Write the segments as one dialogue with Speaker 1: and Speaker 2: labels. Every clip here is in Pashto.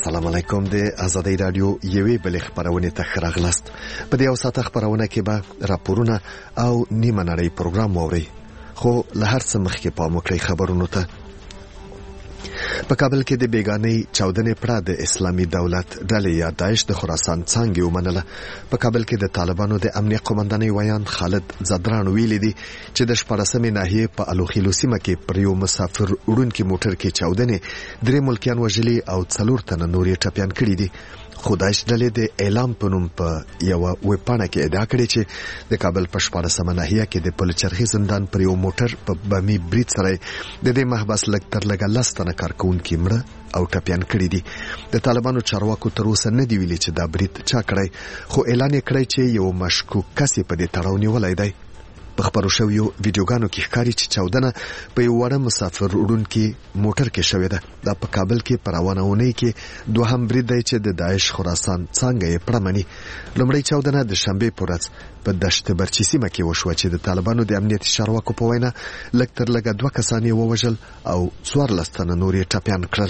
Speaker 1: السلام علیکم. د آزادۍ رادیو یوې بلې خبرونه ته ښه راغلاست. په دې یو ساعت خبرونه کې به راپورونه او نیمه نړۍ پروګرام واورئ. خو له هر څه مخکې پام وکړئ خبرونو ته. په کابل کې د بیګانۍ چاودنې پړه د اسلامي دولت ډلې یا داعش د خراسان څانګې ومنله. په کابل کې د طالبانو د امنیه قومندانۍ ویان خالد زدران ویلي دي چې د 14مې ناحیې په الوخیلو سیمه کې پر یو مسافر وړونکي موټر کې چاودنې 3 ملکیان وژلي او 4 تنه نور یې ټپیان کړي دي. خو داعش ډلې د اعلام په نوم په یو ویبپاڼه کې ادعا کړې چې د کابل په 14مه ناحیه کې د پلچرخي زندان پر یو موټر په بمي برید سره د دې محبس لږ تر لږه 10 تنه کارکونکي مړه او ټپیان کړي دي. د طالبانو چارواکو تر اوسه نه دی ویلي چې دا برید چا کړی، خو اعلان یې کړی چې یو مشکوک کس په دې تړاو نیولی دی. په خبرو شویو ویډیوګانو کې ښکاري چې چاودنه په یو وړه مسافر وړونکي موټر کې شوې ده. دا په کابل کې په روانه اونۍ کې دوهم برید دی چې د داعش خراسان څانګه یې پړه مني. لومړی چاودنه د شنبې په ورځ په دشت برچي سیمه کې وشوه چې د طالبانو د امنیتي چارواکو په وینا لږ تر لږه 2 کسان یې ووژل او 14 تنه نور یې ټپیان کړل.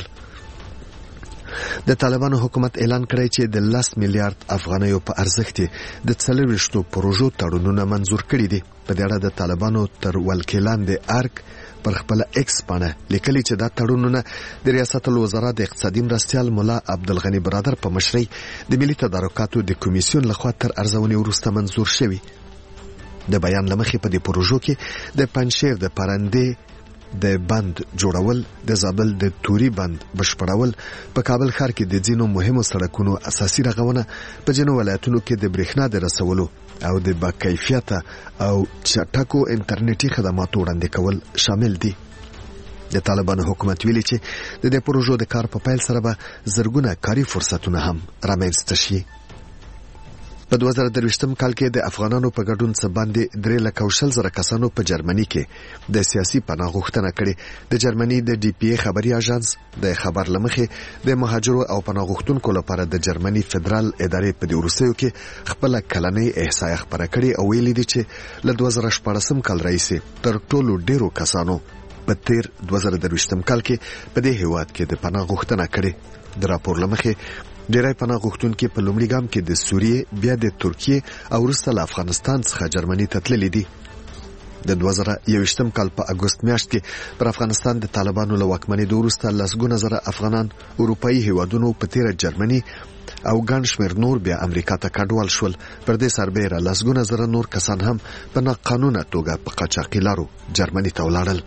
Speaker 1: د طالبانو حکومت اعلان کړی چې د 10 میلیارډ افغانیو په ارزښت د 40 پروژو تړونونه منزور کړي دي. په دې اړه د طالبانو تر ولکې لاندې ارګ پر خپل ایکس باندې لیکلي چې دا تړونونه د ریاست الوزرا د اقتصادي مرستیال مولا عبدالغنی برادر په مشرۍ د ملي تدارکاتو د کمیسیون لخوا تر ارزونې وروسته منزور شوي. د بیان لمخې په دې پروژو کې د پنجشیر د پرندې د بند جوړول، د زابل د توري بند بشپړول، په کابل ښار کې د ځینو مهمو سړکونو اساسي رغونه، په ځینو ولایتونو کې د برېښنا د رسولو او د باکیفیته او چټکو انټرنیټي خدماتو وړاندې کول شامل دي. د طالبانو حکومت ویلي چې د دې پروژو د کار په پیل سره به زرګونه کاري فرصتونه هم رامنځته شي. په 2023 کال کې د افغانانو په ګډون څه باندې 3,20,000 کسانو په جرمني کې د سیاسي پناه غوښتنه کړې. د جرمني د ډي پی ای خبري اژانس د خبر لمخې د مهاجرو او پناه غوښتونکو لپاره د جرمني فدرال ادارې په دې وروستیو کې خپل کلنۍ احصایه خبره کړې او ویلي دي چې له 2014 کال راهیسې تر ټولو ډیرو کسانو په تیر 2023 کال کې په دې هیواد کې د پناه غوښتنه کړې. د راپور لمخې ډیری پناه غوښتونکي په لومړي ګام کې د سوریې، بیا د ترکیې او وروسته له افغانستان څخه جرمني ته تللي دي. د 2021 کال په اګوست میاشت کې پر افغانستان د طالبانو له واکمنۍ وروسته لسګونه زره افغانان اروپایي هیوادونو په تیره جرمني او ګڼ شمېر نور بیا امریکا ته کډوال شول. پر دې سربیره لسګونه زره نور کسان هم په ناقانونه توګه په قاچاقي لارو جرمني ته ولاړل.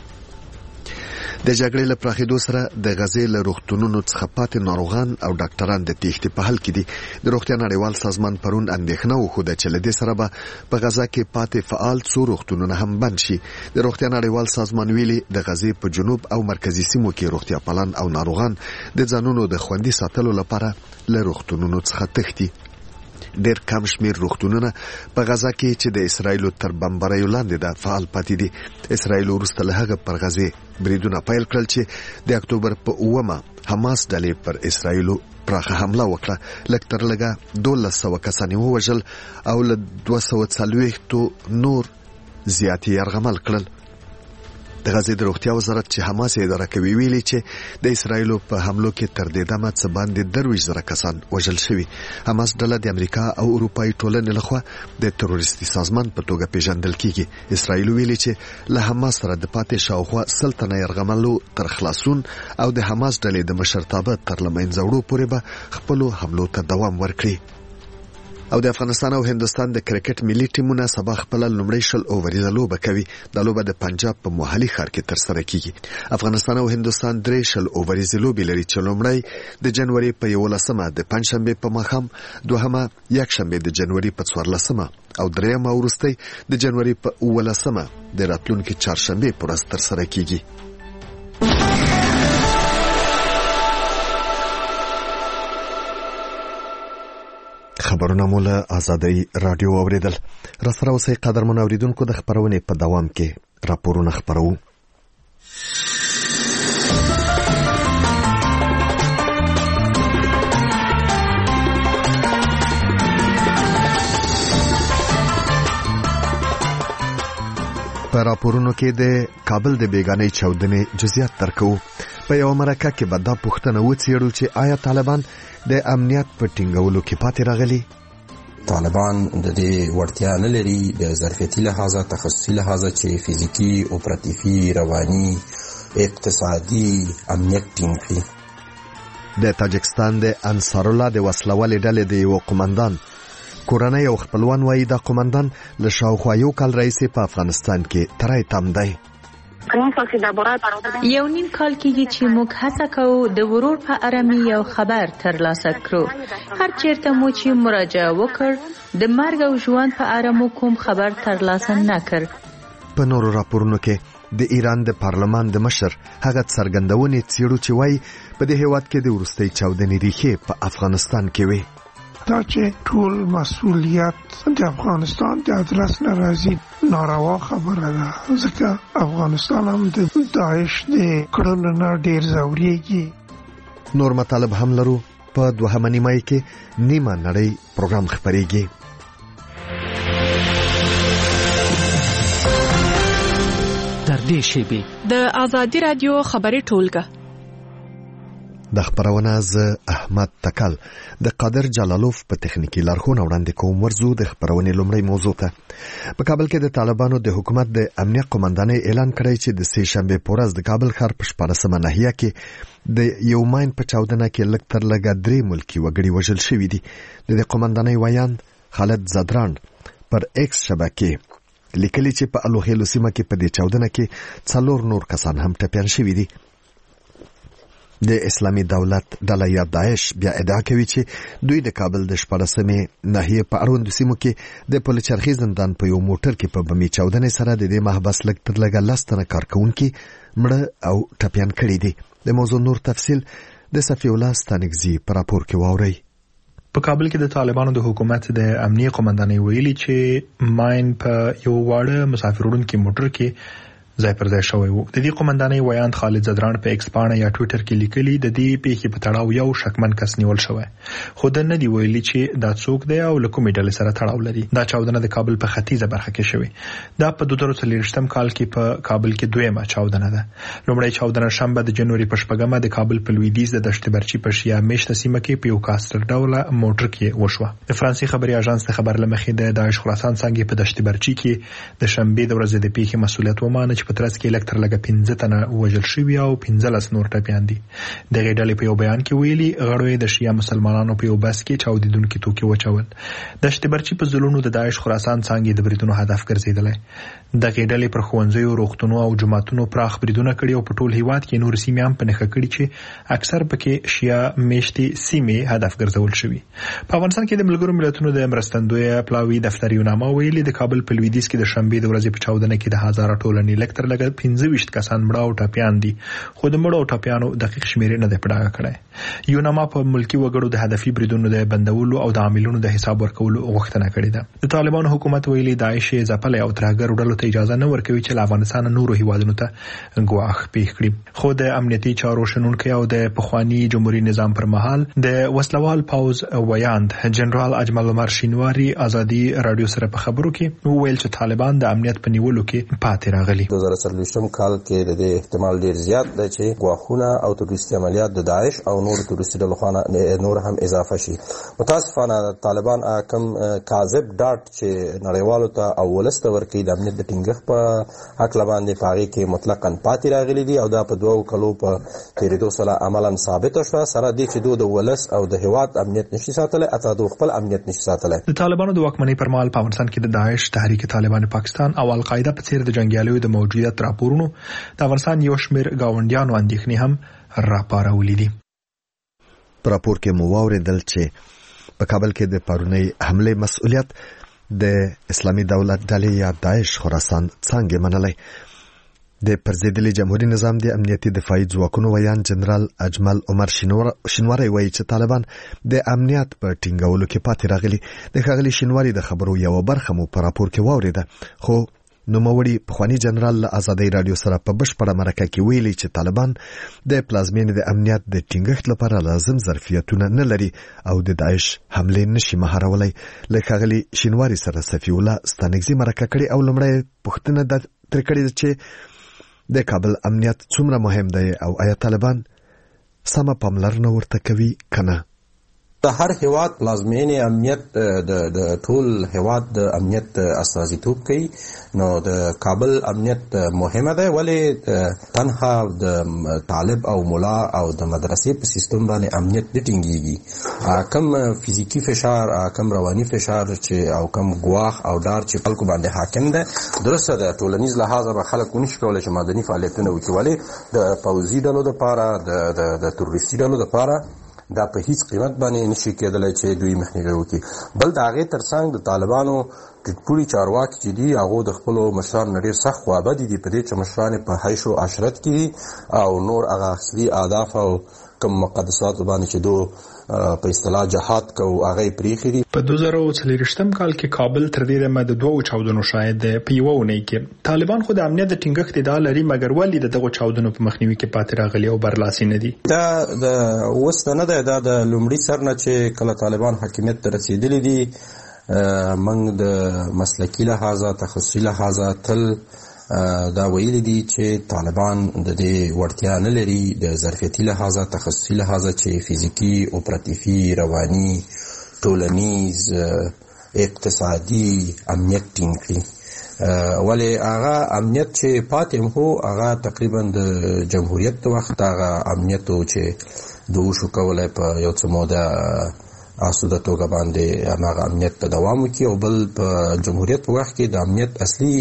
Speaker 1: د جګړې له پراخېدو سره د غزې له روغتونونو څخه پاتې ناروغان او ډاکټران د تېښتې په حال کې دي. د روغتیا نړیوال سازمان پرون اندېښنه وښوده چې له دې سره به په غزه کې پاتې فعال څو روغتونونه هم بند شي. د روغتیا نړیوال سازمان ویلي د غزې په جنوب او مرکزي سیمو کې روغتیا پالان او ناروغان د ځانونو د خوندي ساتلو لپاره له روغتونونو څخه تښتي. ډېر کم شمیر روغتونونه په غزه کې چې د اسرایلو تر بمباریو لاندې ده فعال پاتې دي. اسرایل وروسته له هغه پر غزې بریدونه پیل کړل چې د اکتوبر په 9 حماس ډلې پر اسرایلو پراخه حمله وکړه. لږ تر لږه 1200 کسان یې ووژل او له 240 نور زیات یې یرغمل کړل. د غزې د روغتیا وزارت چې حماس اداره کوي ویلي چې د اسرایلو په حملو کې تر دې دمه څه باندې 23,000 کسان وژل شوي. حماس ډله د امریکا او اروپایي ټولنې لخوا د تروریستي سازمان په توګه پیژندل کیږي. اسرایل ویلي چې له حماس سره د پاتې شاوخوا 100 تنه یرغملو تر خلاصون او د حماس ډلې د مشرتابه تر لمنځه وړو پورې به خپلو حملو ته دوام ورکړي. او د افغانستان او هندستان د کرکټ ملي ټیمونه سبا خپل لومړی 10 اووریزه لوبه کوي. د لوبه د پنجاب په موهلي ښار کې ترسره کیږي. افغانستان او هندستان 3 اووریزه لوبې لري چې لومړی د جنوري په 11مه د پنځشنبه په ماښام، دوهمه یکشنبه د جنوري په 14مه او درېمه وروستۍ د جنوري په 18مه د راتلونکي چهارشنبه پر ورځ ترسره کیږي. خبرونه مو له آزادۍ رادیو اوریدل. راسره اوسئ قدرمن اوریدونکو. د خبرونې په دوام کې راپورونه خبرو. په راپورونو کې د کابل د بیګانۍ چاودنې جزئیات درکو. په یو مرکه کې به دا پوښتنه وڅېړو چې آیا طالبان د امنیت په ټینګولو کې پاتې راغلي؟
Speaker 2: طالبان د دې وړتیا نه لري د ظرفیتي لحاظه، تخصصي لحاظه چې فزیکي، اپراتیفي، رواني، اقتصادي امنیت ټینګ کړي.
Speaker 1: د تاجکستان د انصار الله د وسلوالې ډلې د یو قومندان کورنۍ او خپلوان وایي دا قومندان له شاوخوا یو کال راهیسې په افغانستان کې تری تم دی.
Speaker 3: یو نیم کال کېږي چې موږ هڅه کوو د ورور په اړه مې یو خبر ترلاسه کړو. هر چیرته مو چې مراجعه وکړ د مرګ او ژوند په اړه مو کوم خبر ترلاسه نه کړ.
Speaker 1: په نورو راپورونو کې د ایران د پارلمان د مشر هغه څرګندونې څېړو چې وایي په دې هېواد کې د وروستۍ چاودنې ریښې په افغانستان کې وي.
Speaker 4: دا چې ټول مسؤلیت د افغانستان د ادرس نه راځي ناروا خبره ده، ځکه افغانستان هم د داعش د کړنو نه ډېر ځورېږي.
Speaker 1: نور مطالب هم لرو. په دوهمه نیمایي کې نیمه نړۍ پروګرام خپرېږي.
Speaker 5: در دې شیبې د آزادي رادیو خبري ټولګه
Speaker 1: د خبرونه ز احمد تکل د قادر جلالوف په تخنیکی لارښوونه وړاندې کوم. ورزو د خبرونې لومړی موضوع ته. په کابل کې د طالبانو د حکومت د امنیت قومندانۍ اعلان کړی چې د سې شنبې په ورځ د کابل ښار په 14مه ناحیه کې د یو ماین په چاودنه کې لږ تر لږه 3 ملکي وګړي وژل شوي دي. د قومندانۍ ویاند خالد زدران پر ایکس شبکې لیکلي چې په الوخیلو سیمه کې په دې چاودنه کې 4 نور کسان هم ټپیان شوي دي. د اسلامي دولت ډله یا داعش بیا ادعا کوي چې دوی د کابل د 14مې ناحیه په اړوندو سیمو کې د پلچرخي زندان په یو موټر کې په بمي چاودنې سره د دې محبس لږ تر لږه 10 تنه کارکونکي مړه او ټپیان کړي دي. د موضوع نور تفصیل د صفی الله ستانکزي په راپور کې واورئ.
Speaker 6: په کابل کې د طالبانو د حکومت د امنیت قومندانۍ ویلي چې ماین په یو واړه مسافروړونکو موټر کې ځای پر ځای شوی وو. د دې قومندانۍ ویاند خالد زدران په ایکس پاڼه یا ټوئیټر کې لیکلي د دې پیښې په تړاو یو شکمن کس نیول شوی، خو د نه دی ویلي چې دا څوک دی او له کومې ډلې سره تړاو لري. دا چاودنه د کابل په ختیځه برخه کې شوې. دا په 2023م کال کې په کابل کې دویمه چاودنه ده. لومړی چاودنه شنبه د جنوري په 14مه د کابل په لویدیځ د دشت برچی په شیا میشته سیمه کې په یو کاستر ډوله موټر کې وشوه. د فرانسې خبري اژانس د خبر لمخې د داعش خراسان څنګه په دشت برچی کې د شنبه د ورځې د پیښې مسؤلیت ومانه چې په ترڅ کې لکټر لګه 15 تنه وژل شوي او 15 نور ټپیان دي. د غېډلې په یو بیان کې ویلي غړو د شیا مسلمانانو په یو بس کې چاودیدونکو توکي وچول. دشت برچی په زلونو د داعش خراسان څنګه د بریدونو هدف ګرځیدلې. د غېډلې پر خوندزیو، روغتونو او جماعتونو پراخ بریدونه کړي او په ټول هیواد کې نور سیمې هم په نخښه کړي چې اکثر پکې شیا میشتي سیمې هدف ګرځول شوي. په افغانستان کې د ملګرو ملتونو د مرستندوی پلاوی دفتر یو نامه ویلي د کابل په لویدیځ کې د شنبه د ورځې په چاودنه کې د هزار ټولنې لکټر لګ 15 کسان مړه او ټپیان دي، خو د مړو او ټپیانو دقیق شمیرې نه ده پړاګه کړې. یو نامه په ملکی وګړو د هدفي بریدونو د بندولو او د عاملونو د حساب ورکولو غوښتنه کړې ده. د طالبانو حکومت ویلي داعش ځپل او ترهګر ډلو ته اجازه نه ورکوي چې له افغانستان نورو هیوادونو ته ګواښ پیښ کړي. خو د امنیتي چارو شنونکو او د پخوانی جمهوریت نظام پر مهال د وسلوال پاوز ویاند جنرال اجمل عمر شینواری آزادي رادیو سره په خبرو کې وویل چې طالبان د امنیت په نیولو کې پاتې راغلي.
Speaker 2: 2023م کال کې د احتمال ډیر زیات دی چې غواخونه او تروریستي عملیات د داعش او نور تروریستي ډلو خانه نور هم اضافه شي. متاسفانه طالبان کوم کاذب ډاټ چې نړیوالو ته او ولسته ورکړي د امنیت د ټینګښت په حق باندې پاره کې مطلقاً پاتې راغلي دي او دا په 2 کلو په تیریدو سره عملاً ثابت شوه سره دي چې د ولس او د هیواد امنیت نشي ساتلای، اته د خپل امنیت نشي ساتلای.
Speaker 6: د طالبانو د واکمنۍ پر مهال په افغانستان کې د داعش، تحریک طالبان پاکستان او القاعده په څیر د جنگیالیو د موجودیت راپورونو د افغانستان یو شمېر گاونډیانو اندېښنې هم راپارولې دي.
Speaker 1: په راپور کې مو واوریدل چې په کابل کې د پرونی حمله مسؤلیت د اسلامي دولت ډلې یا داعش خراسان څنګه منلای. د پرزیدلي جمهوریت نظام د امنیتي دفاعي ځواکونو ویان جنرال اجمل عمر شینواری وایي چې طالبان د امنیت په ټینګولو کې پاتې راغلي. د ښاغلي شینواری د خبرو یو برخه مو په راپور کې واوریده، خو نوموړي پخوانی جنرال له ازادي رادیو سره په بشپړه مرکه کې ویلي چې طالبان د پلازمینې د امنیت د ټینګښت لپاره لازم ظرفیتونه نه لري او د داعش حمله نشي مهارولای. له ښاغلي شینواري سره صفي الله ستانکزي مرکه کړې او لومړی پوښتنه ترې کړې چې د کابل امنیت څومره مهم دی او آیا طالبان سمه پاملرنه ورته کوي کنه.
Speaker 2: د هر هیواد پلازمینې امنیت د ټول هیواد د امنیت استازیتوب کوي. نو د کابل امنیت مهمه ده، ولې تنها د طالب او مولا او د مدرسې په سیستم باندې امنیت نه ټینګیږي. کم فزیکی فشار، کم رواني فشار چې او کم ګواښ او ډار چې خلکو باندې حاکم ده، درسته ده ټولنیز لحاظه به خلک ونشي کولی چې مدني فعالیتونه وکړي، ولې د پوځي ډلو دپاره د تروریستي ډلو دپاره دا په هیڅ قیمت باندې نشي کېدلی چې دوی مخنیوی وکړي. بل د هغې ترڅنګ د طالبانو ټیټپوړي چارواکي چې دي هغو د خپلو مشرانو نه ډېر سخت خوابدي دي په دې چې مشران په حیش و عشرت کې دي او نور هغه اصلي اهداف او کوم مقدساتو باندې چې دو په اصطلاح جهاد کو هغه پریخي دي.
Speaker 6: په 2023 کال کې کابل تر دې دمه د دوه چاودنو شاهد په یو ونې کې طالبان خو د امنیت د ټینګښت ادعا لري، مګر ولې دغه چاودنو په مخنیوي کې پاتې راغلي او برلاسي نه دي؟
Speaker 2: دا د اوس نه ده، دا د لومړي سر نه چې کله طالبان حاکمیت ته رسیدلي دي موږ د مسلکي لحاظه تخصصي لحاظه تل دا ویلي دي چې طالبان د دې وړتیا نه لري د ظرفیتي لحاظه تخصصي لحاظه چې فزیکي اپراتیفي رواني ټولنیز اقتصادي امنیت ټینګ کړي. ولې هغه امنیت چې پاتې هو هغه تقریبا د جمهوریت وخت هغه امنیت چې دوشو کولای په یو څه موده اسوده توګه باندې هغه امنیت ته دوام وکړي، او بل په جمهوریت په وخت کې د امنیت اصلي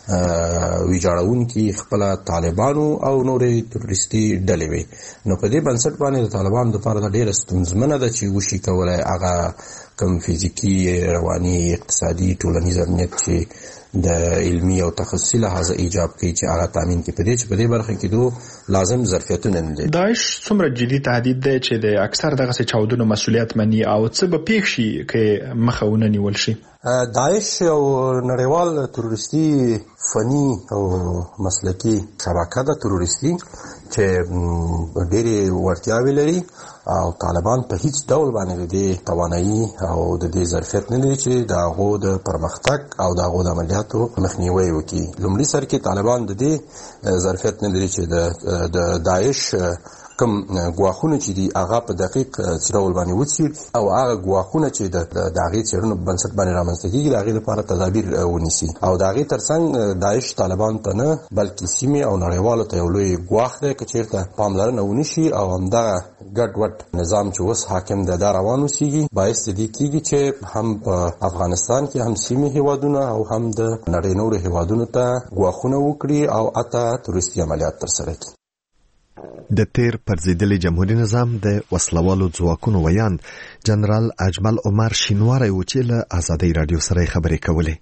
Speaker 2: ویجاړونکي خپل طالبانو او نورې تروریستي ډلې وي. نو په دې بنسټ باندې د طالبانو لپاره د ډېره ستونزمنه ده چې وشي کولای هغه کم فزیکي رواني اقتصادي ټولنیز امنیت چې د علمي او تخصصي لحاظه ایجاب کوي چې هغه تامین کې په دې برخه کې دو لازم ظرفیتونه نه دي.
Speaker 6: داعش څومره جدي تهدید دی چې د اکثر دغه چاودنو مسولیت مني او څه به پیښ شي که مخه ونه نیول شي؟
Speaker 2: داعش یو نړیوال تروریستي فني او مسلکي شبکه ده تروریستي چې ډېرې وړتیاوې لري او طالبان په هیڅ ډول باندې د دې توانایي او د دې ظرفیت نه لري چې د هغو د پرمختګ او د هغو د عملیاتو مخنیوی وکړي. لومړي سر کې طالبان د دې ظرفیت نه لري چې د داعش کوم ګواښونه چې دي هغه په دقیق ډول باندې وڅېړي او هغه ګواښونه چې د هغې څېړنو په بنسټ باندې رامنځته کېږي د هغې لپاره تدابیر ونیسي. او د هغې ترڅنګ داعش طالبان ته نه بلکې سیمې او نړیوالو ته یو لوی ګواښ دی که چېرته پاملرنه ونشي او همدغه ګډ وډ نظام چې اوس حاکم دی دا روان اوسېږي، باعث د دې کېږي چې هم په افغانستان کې هم سیمې هیوادونه او هم د نړۍ نورو هیوادونو ته ګواښونه وکړي او حتی تروریستي عملیات ترسره کړي.
Speaker 1: د تیر پرځېدلي جمهوریت نظام د وسلوالو ځواکونو ویاند جنرال اجمل عمر شینواری و چې له ازادي رادیو سره خبرې کولې.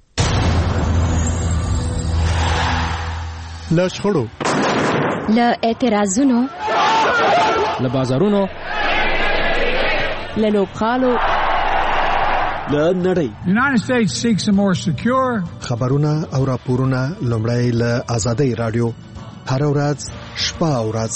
Speaker 5: له شخړو،
Speaker 7: له اعتراضونو،
Speaker 5: له بازارونو،
Speaker 7: له لوبغالو،
Speaker 5: له نړۍ
Speaker 8: United States seeks a more secure
Speaker 1: خبرونه او راپورونه لومړی له ازادي رادیو هر ورځ شپه او ورځ.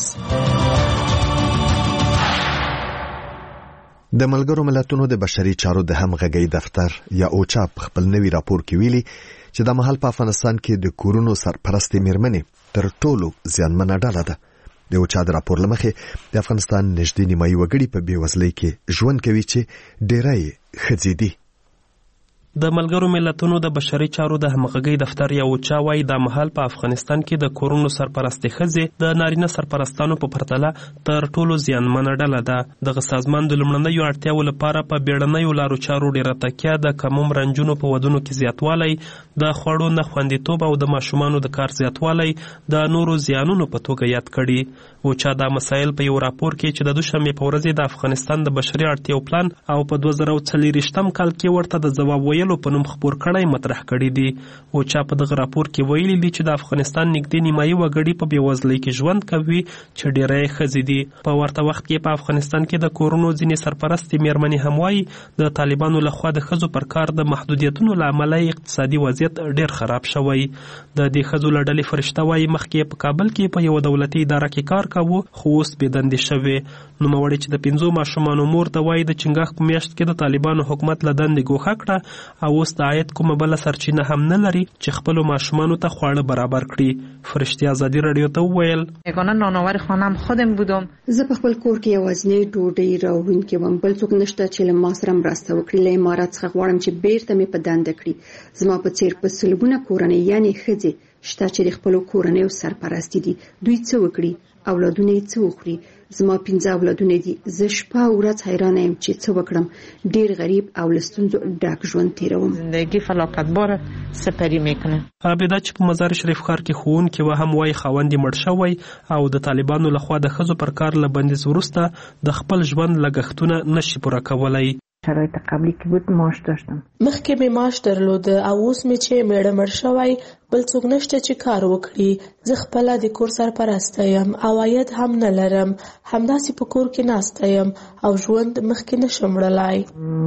Speaker 1: د ملګرو ملتونو د بشري چارو د همغږۍ دفتر یا اوچا خپل نوي راپور کې ویلي چې د مهال په افغانستان کې د کورونو سرپرستي میرمنې تر ټولو زیانمنه ډله ده. د اوچا د راپور لمخې د افغانستان نږدې نیمایي وګړي په بېوزلۍ کې ژوند کوي چې ډېری ښځې دي.
Speaker 9: د ملګرو ملتونو د بشري چارو د همغږۍ دفتر یا اوچا وايي دا مهال په افغانستان کې د کورونو سرپرستي ښځې د نارینه سرپرستانو په پرتله تر ټولو زیانمنه ډله ده. دغه سازمان د لومړنیو اړتیاوو لپاره په بیړنیو لارو چارو ډېره تکیه، د کم عمر رنجونو په ودونو کې زیاتوالی، د خوړو نه خوندیتوب او د ماشومانو د کار زیاتوالی د نورو زیانونو په توګه یاد کړي. اوچا دا مسایل په یو راپور کې چې د دوشنبې په ورځ د افغانستان د بشري اړتیاو پلان او په 2024 کال کې ورته د ځواب ویلو په نوم خبر کړی مطرح کړی دي. اوچا په دغه راپور کې ویلي دي چې د افغانستان نږدې نیمایي وګړي په بېوزلۍ کې ژوند کوي چې ډېری یې ښځې دي. په ورته وخت کې په افغانستان کې د کورونو ځینې سرپرستې مېرمنې هم وایي د طالبانو لخوا د ښځو پر کار د محدودیتونو له امله اقتصادي وضعیت ډېر خراب شوی. د دې ښځو له ډلې فرشته وایي مخکې په کابل کې په یوه دولتي اداره کې کار کاوه خو اوس بې دندې شوې. نوموړې چې د 5 ماشومانو مور ده وایي د چنګاښ په میاشت کې د طالبانو حکومت له دندې ګوښه کړه او اوس د عاید کومه بله سرچینه هم نه لري چې خپلو ماشومانو ته خواړه برابر کړي. فرشتې ازادي راډیو ته وویل
Speaker 10: یگانه نانآور خانم خودم بودم.
Speaker 11: زه په خپل کور کې یوازینی ډوډۍ راوړونکی وم، بل څوک نشته چې له ما سره مرسته وکړي. له امارات څخه غواړم چې بیرته مې په دنده کړي. زما په څیر په سلګونه کورنۍ یعنی ښځې شته چې د خپلو کورنیو سرپرستې دي. دوی څه وکړي؟ اولادونه یې څه وخوري؟ زما 5 اولادونه دي. زه شپه او ورځ حیرانه یم چې څه وکړم. ډیر غریب او له ستونزو ډک ژوند تیروم.
Speaker 10: زندگی فلاکتبار سپری میکنه.
Speaker 9: عابده چې په مزار شریف ښار کې ښوونکی و هم وایي خاوند یې مړ شوی او د طالبانو لخوا د ښځو پر کار له بندیز وروسته د خپل ژوند لګښتونه نشي پوره کولی.
Speaker 10: شرایط قبلی که بود معاش داشتم.
Speaker 12: مخکې مې معاش درلوده او اوس مې چې میړه مړ شوی بل څوک نشته چې کار وکړي. زه خپله د کور سرپرسته یم او عاید هم نه لرم. همداسې په کور کې ناسته یم او ژوند مخکې نشم وړلی.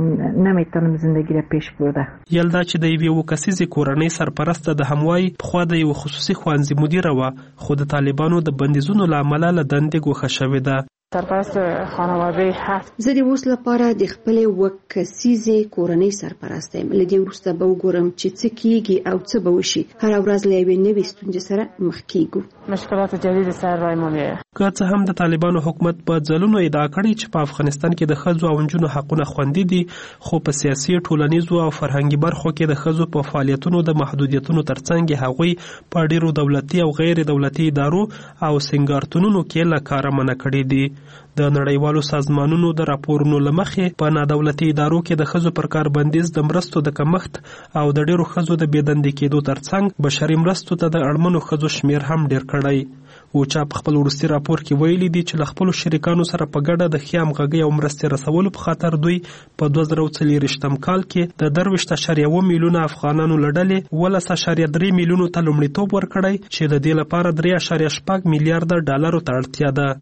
Speaker 10: نمیتونم زندگی را پیش برده.
Speaker 9: یلدا چې د یوې 2 کسیزې کورنۍ سرپرسته د هموای پخوا د یو خصوصي ښوونځي مدیره وه خو د طالبانو د بندیزونو له امله له دندې ګوښه شوې ده.
Speaker 10: سرپرست خانواده 7.
Speaker 11: زه د اوس لپاره د خپلې 2 کسیزې کورنۍ سرپرسته یم. له دې وروسته به وګورم چې څه کیږي او څه به وشي. هره ورځ له یوې نوې ستونزې سره مخ کیږو.
Speaker 10: مشکلات جدید سر رایمونی.
Speaker 9: که څه هم د طالبانو حکومت په ځلونو ادعا کړې چې په افغانستان کې د ښځو او نجونو حقونه خوندي دي خو په سیاسي، ټولنیزو او فرهنګي برخو کې د ښځو په فعالیتونو د محدودیتونو ترڅنګ هغوی په ډیرو دولتي او غیر دولتي ادارو او سنګارتونونو کې له کاره منع کړي دي. د نړیوالو سازمانونو د راپورونو له مخې په نادولتي ادارو کې د ښځو پر کار بندیز د مرستو د کمښت او د ډیرو ښځو د بېدندې کېدو ترڅنګ بشري مرستو ته د اړمنو ښځو شمیر هم ډیر کړی. اوچا په خپل وروستي راپور کې ویلي دي چې له خپلو شریکانو سره په ګډه د ښې همغږۍ او مرستې رسولو په خاطر دوی په 2024 کال کې د 23.1 میلیونه افغانانو له ډلې 12.3 میلیونو ته لومړیتوب ورکړی چې د دې لپاره 3.8 میلیارډ ډالرو ته اړتیا ده.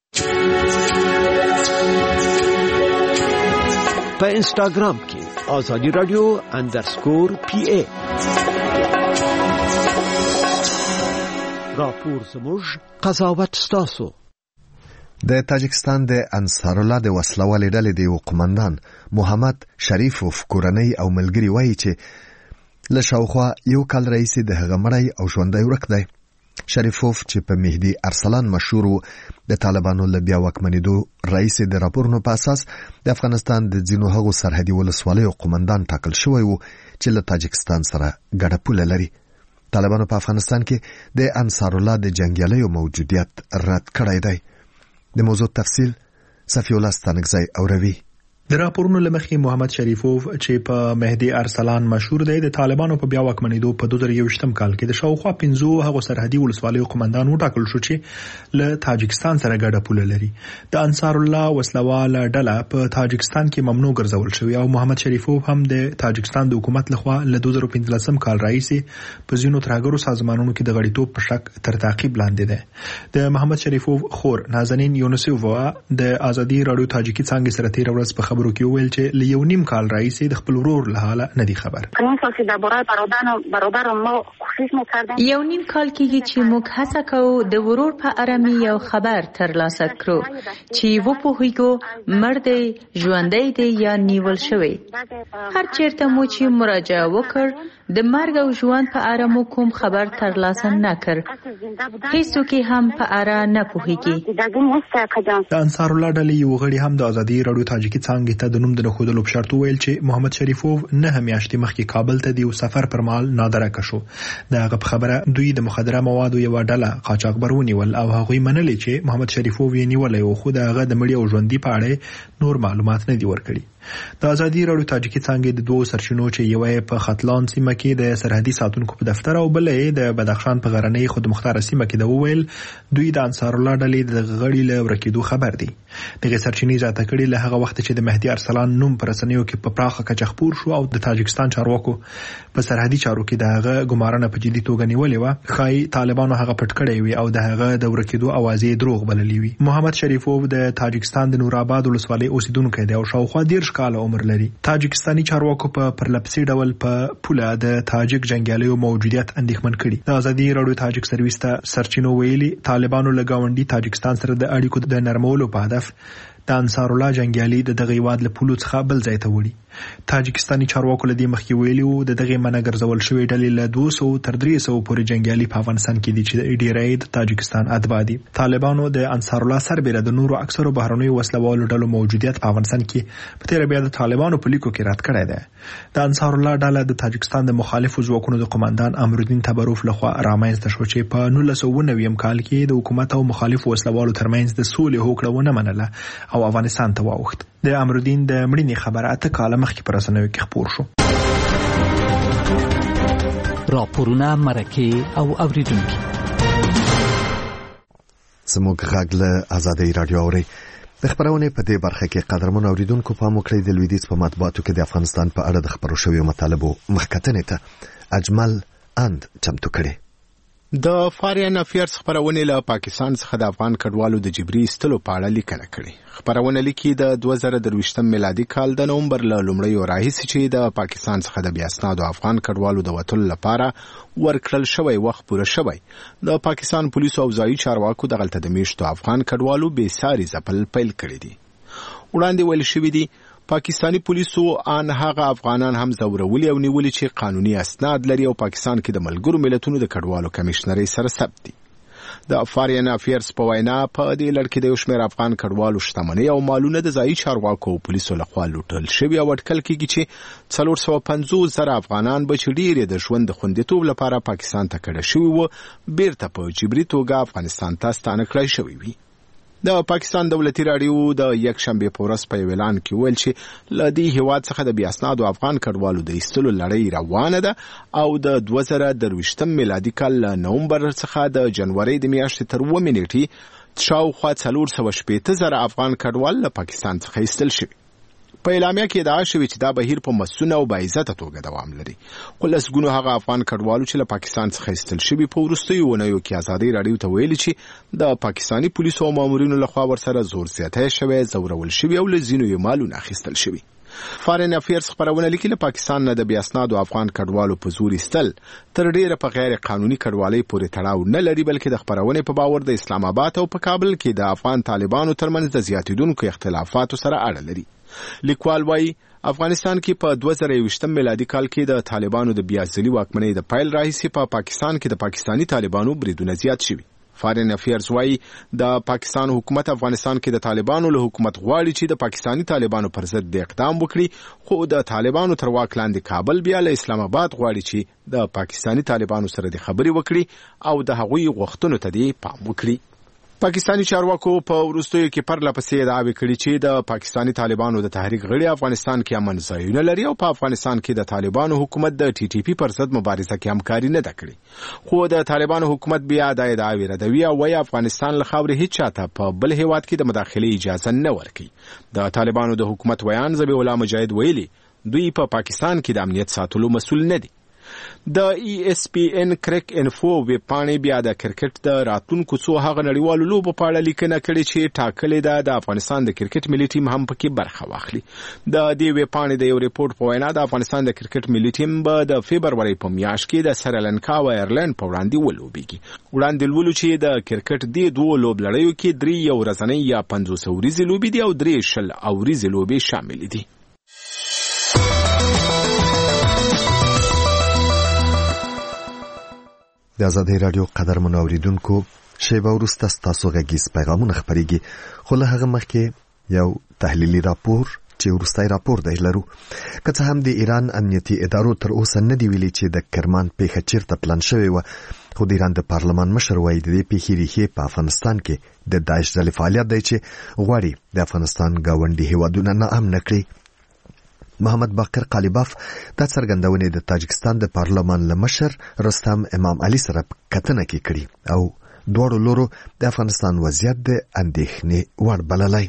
Speaker 13: په انسټاګرام کې آزادی رادیو _PA راپور زموږ قضاوت ستاسو.
Speaker 1: د تاجکستان د انصار الله د وسلوالې ډلې د یو قومندان محمد شریفوف کورنۍ او ملګري وایي چې له شاوخوا 1 کال راهیسې د هغه مړی او ژوندی ورک دی. شریفوف چې په مهدی ارسلان مشهور د طالبانو له بیا واکمنېدو رئیس د راپورونو په اساس د افغانستان د ځینو هغو سرحدي ولسوالیو قومندان ټاکل شوی و چې له تاجکستان سره ګډه پوله لري. طالبانو په افغانستان کې د انصار الله د جنگیالیو موجودیت رد کړی دی. د موضوع تفصیل صفی الله ستانکزی اوروي.
Speaker 6: د راپورونو لمخې محمد شریفوف چې په مهدی ارسلان مشهور دی د طالبانو په بیا واکمنېدو په 2021 کال کې د شاوخوا 15 هغو سرحدي ولسوالیو قومندان وټاکل شو چې له تاجکستان سره ګډه پوله لري. د انصار الله وسلواله ډله په تاجکستان کې ممنوع ګرځول شوی او محمد شریفوف هم د تاجکستان د حکومت لخوا له 2015 کال راهیسې په ځینو ترهګرو سازمانونو کې د غړیتوب په شک تر تعقیب لاندې ده. د محمد شریفوف خور نازنین یونسوفوا د ازادي رادیو تاجیکی څنګه سره تیر ورځ په خبرو کې ویل چې له 1.5 کال راهیسې د خپل ورور له حاله نه دی خبر.
Speaker 3: 1.5 کال کېږي چې موږ هڅه کوو د ورور په اړه مې یو خبر ترلاسه کړو چې وپوهیږو مړ دی ژوندی دی یا نیول شوی. هر چیرته مو چې مراجعه وکړ د مرګ او ژوند په اړه مو کوم خبر ترلاسه نکړ. هیڅوک هم په اړه نه پوهیږي.
Speaker 6: د انصار الله ډلې یو غړي هم د ازادي رادیو تاجیکی څنګه ته د نوم د خودلو په شرط ویل چې محمد شریفوف نه میاشتې مخکې کابل ته د سفر پر مهال نادره شو. دا هغه خبره دوی د مخدره موادو یو ډله قاچاقبر ونیول او هغوی منلې چې محمد شریفوف یې نیولې او خو دا هغه د مړی او ژوندۍ په اړه نور معلومات نه دی ورکړي. د ازادي راډیو تاجیکي څانګې د دوه سرچینو چې یو په ختلان سیمه کې د سرحدي ساتونکو په دفتر او بل د بدخشان په غرنۍ خودمختار سیمه کې د وویل دوی د انصار الله ډلې د غړي له ورکېدو خبر دي. دغه سرچینې زیاته کړي له هغه وخت چې د مهدي ارسلان نوم پر رسنیو کې په پراخه کچه خپور شو او د تاجکستان چارواکو په سرحدي چارو کې دغه ګمارنه په جدي توګه نیولې و. خای طالبانو هغه پټ کړی وي او دغه د ورکېدو اوازې دروغ بللې وي. محمد شریفوف د تاجکستان د نورآباد ولسوالۍ اوسیدونکی دی او شاوخوا 10 کال عمر لري. تاجکستاني چارواکو په پرلپسې ډول په پوله د تاجک جنگیالیو موجودیت اندېښمن کړي. د ازادي راډیو تاجک سرویس ته سرچینو ویلي طالبانو له گاونډي تاجکستان سره د اړیکو د نرمولو په هدف د انصار الله جنگیالي د دغه هیواد له پولو څخه بل ځای ته وړي. تاجکستاني چارواکو له دې مخکې ویلي وو د دغه منګرځول شوی ډلې له 200 تر 300 پورې جنگیالي په افغانستان کې دي چې ډیری د تاجکستان اتباع دي. طالبانو د انصار الله سربېره د نورو اکثرو بهرنیو وسلوالو ډلو موجودیت په افغانستان کې په تیر بیا د طالبانو په لیکو کې رد کړی دی. د انصار الله ډله د تاجکستان د مخالفو ځواکونو د قوماندان امرالدین تبروف لخوا رامنځته شو چې په 1990 کال کې د حکومت او مخالفو وسلوالو ترمنځ د سولې هوکړه ونه منله او افغانستان ته واوښت. د امرالدین د مړینې خبره 8 کاله مخکې پر رسنیو کې خپور شو.
Speaker 14: راپورونه مرکه او اوریدونکي
Speaker 1: زموږ غږ له ازادي راډیو اوري. د خبرونه په دې برخه کې قدرمن اوریدونکو په موکړې د لویدیځ په مطبوعاتو کې د افغانستان په اړه د خبرو شویو مطالبو مخکتنې ته اجمل اند چمتو کړي.
Speaker 15: د فارین افیرز خبرونه له پاکستان څخه د افغان کډوالو د جبري استلو په اړه لیکنه کړې. خبرونه لیکي د 2023 میلادي کال د نومبر له لومړیو راهیسې چې د پاکستان څخه د بیاسنادو افغان کډوالو د وټل لپاره ورکړل شوی وخت پوره شوی. د پاکستان پولیسو او ځایي چارواکو دغلته د میشتو افغان کډوالو بې ساري ځپل پیل کړی دي. وړاندې ویل شوی دی پاکستانی پولیسو ان هغه افغانان هم زورولي او نیولي چې قانوني اسناد لري او پاکستان کې د ملګرو ملتونو د کډوالو کمشنري سره ثبت دي. د فارین افیرز په وینا په دې لړ کې د یو شمېر افغان کډوالو شتمنۍ او مالونه د ځایي چارواکو او پولیسو لخوا لوټل شوي او اټکل کېږي چې 450,000 افغانان به چې ډېر د ژوند د خوندیتوب لپاره پاکستان ته کډه شوي وو بیرته په جبري توګه افغانستان ته ستانه کړای شوي وي. د پاکستان دولتي راډیو د یک شنبه په ورځ په اعلان کې ویل چې ل دې هیواد څخه د بیاسنادو افغان کډوالو د ایستلو لړۍ روانه ده او د 2023 میلادي کال نومبر څخه د جنوري د میاشتې تر 9 نیټې شاوخوا 480,000 افغان کډوال له پاکستان څخه ایستل شوي. په اعلامیه کې ادعا شوې چې دا بهیر په مسؤل او باعزته توګه دوام لري. خو لسګونو هغه افغان کډوالو چې له پاکستان څخه ایستل شوي په وروستیو اونیو کې ازادي راډیو ته ویلي چې د پاکستانی پولیسو او مامورینو لخوا ورسره زور زیاتی شوی، زورول شوي او له ځینو یې مالونه اخیستل شوي. فارین افیرز خبرونه لیکي له پاکستان نه د بیاسنادو افغان کډوالو په زور ایستل تر ډیره په غیر قانوني کډوالۍ پورې تړاو نه لري، بلکې د خبرونې په باور د اسلام آباد او په کابل کې د افغان طالبانو ترمنځ د زیاتیدونکو اختلافاتو سره اړه لري. لیکوال وايي افغانستان کې په 2023 میلادي کال کې د طالبانو د بیازلي واکمنۍ د پایل راهیسې په پاکستان کې د پاکستانی طالبانو بریدونه زیات شوي. فارین افیرز وايي د پاکستان حکومت افغانستان کې د طالبانو له حکومت غواړي چې د پاکستانی طالبانو پر ضد د اقدام وکړي، خو د طالبانو تر واک لاندې کابل بیا له اسلام آباد غواړي چې د پاکستانی طالبانو سره د خبرې وکړي او د هغوی غوښتنو ته دې پام وکړي. پاکستانی چارواکو په وروستیو کې پرلپسې ادعاوې کړي چې د پاکستانی طالبانو د تحریک غړي افغانستان کې امن ځایونه لري او په افغانستان کې د طالبانو حکومت د ټي ټي پی پر ضد مبارزه کې همکاري نه ده کړې. خو د طالبانو حکومت بیا د ادعاوې ردوي او وايي افغانستان له خاورې هیڅ چاته په بل هیواد کې د مداخلې اجازه نه ورکوي. د طالبانو د حکومت ویان ذبیح الله مجاهد ویلي دوی په پاکستان کې د امنیت ساتلو مسؤل نه دي. د ESPN کرک انفو ویب پاڼې بیا د کرکټ د راتلونکو څو هغه نړیوالو لوبو په اړه لیکنه کړې چې ټاکلې ده د افغانستان د کرکټ ملي ټیم هم پکې برخه واخلي. د دې ویب پاڼې د یو ریپورت په وینا د افغانستان د کرکټ ملي ټیم به د فبروري په میاشت کې د سریلانکا او ایرلند په وړاندې ولوبېږي. وړاندې ولولو چې د کرکټ د دوه لوب لړیو کې 3 یو ورځنۍ یا 500 ورځې لوبې دي او 3 شل او ورځې لوبې شامل دي.
Speaker 1: د ازادي راډیو قدرمن اوریدونکو شیبه وروسته ستاسو غږیز پیغامونه خپرېږي، خو له هغه مخکې یو تحلیلي راپور چې وروستی راپور دی لرو. که څه هم د ایران امنیتي ادارو تر اوسه نه دی ویلي چې د کرمان پیښه چیرته پلان شوې وه، خو د ایران د پارلمان مشر وایي د دې پیښې ریښې په افغانستان کې د داعش ډلې فعالیت دی چې غواړي د افغانستان ګاونډي هیوادونه ناامنه کړي. محمد باقر قالیباف د څرګندونې د تاجکستان د پارلمان لمشر رستم امام علي سره کتنه کړې او دوړو لورو د افغانستان وضعیت د اندېښنې وړ بللی.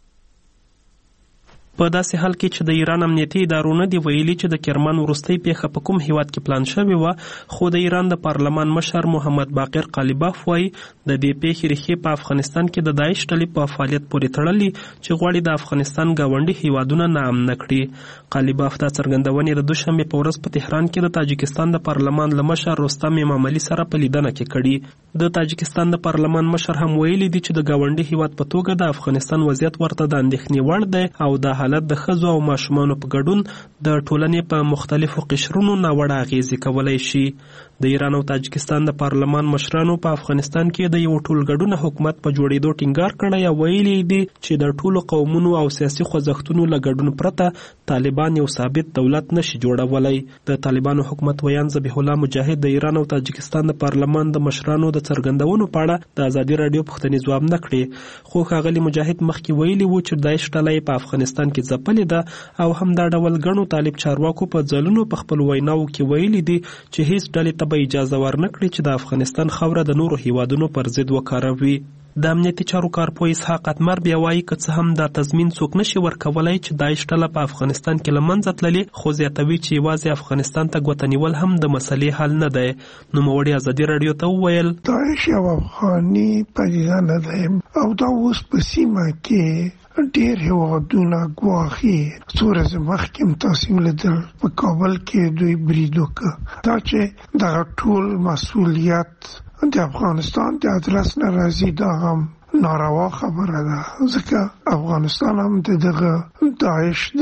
Speaker 9: په داسې حال کې چې د ایران امنیتي ادارو نه دی ویلي چې د کرمان وروستۍ پیښه په کوم هیواد کې پلان شوې وه، خو د ایران د پارلمان مشر محمد باقر قالیباف وایي د دې پیښې ریښې په افغانستان کې د داعش ډلې په فعالیت پورې تړلي چې غواړي د افغانستان ګاونډي هیوادونه ناامنه کړي. قالیباف دا څرګندونې د دوشنبې په ورځ په تهران کې د تاجکستان د پارلمان له مشر رستم امام علي سره په لیدنه کې کړي. د تاجکستان د پارلمان مشر هم ویلي دی چې د ګاونډي هیواد په توګه د افغانستان وضعیت ورته د اندېښنې وړ دی او د حالت د ښځو او ماشومانو په ګډون د ټولنې په مختلفو قشرونو ناوړه اغیزې کولی شي. د ایران او تاجکستان د پارلمان مشرانو په افغانستان کې د یو ټولګډونه حکومت په جوړېدو ټینګار کړی او ویلي دي چې د ټولو قومونو او سیاسي خوځښتونو له ګډون پرته طالبان یو ثابت دولت نشي جوړولی. د طالبانو حکومت ویان ذبیح الله مجاهد د ایران او تاجکستان د پارلمان د مشرانو د څرګندونو په اړه د ازادي راډیو پوښتنې ځواب نه کړې، خو ښاغلي مجاهد مخکې ویلي وو چې داعش ډله په افغانستان کې ځپلې ده او همدا ډول ګڼو طالب چارواکو په ځلونو په خپل ویناو کې ویلي دي چې هیڅ ډلې ته به اجازه ورنکړي چې د افغانستان خاوره د نورو هیوادونو پر ضد وکاروي. د امنیتي چارو کارپوه اسحاق اتمر بیا وایي که څه هم دا تضمین څوک نشي ورکولی چې داعش ډله په افغانستان کې له منځه تللي، خو زیاتوي چې یوازې افغانستان ته ګوته نیول هم د مسلې حل نه دی. نوموړي ازادي راډیو ته وویل
Speaker 4: داعش یو افغاني پدیده نه ده او دا اوس په سیمه کې ډېر هیوادونه ګواښي. څو ورځې مخکې هم تاسو لیدل په کابل کې دوی برید وکړ. دا چې دغه ټول مسؤلیت د افغانستان د ادرس نه راځي دا هم ناروا خبره ده، ځکه افغانستان هم دغه داعش د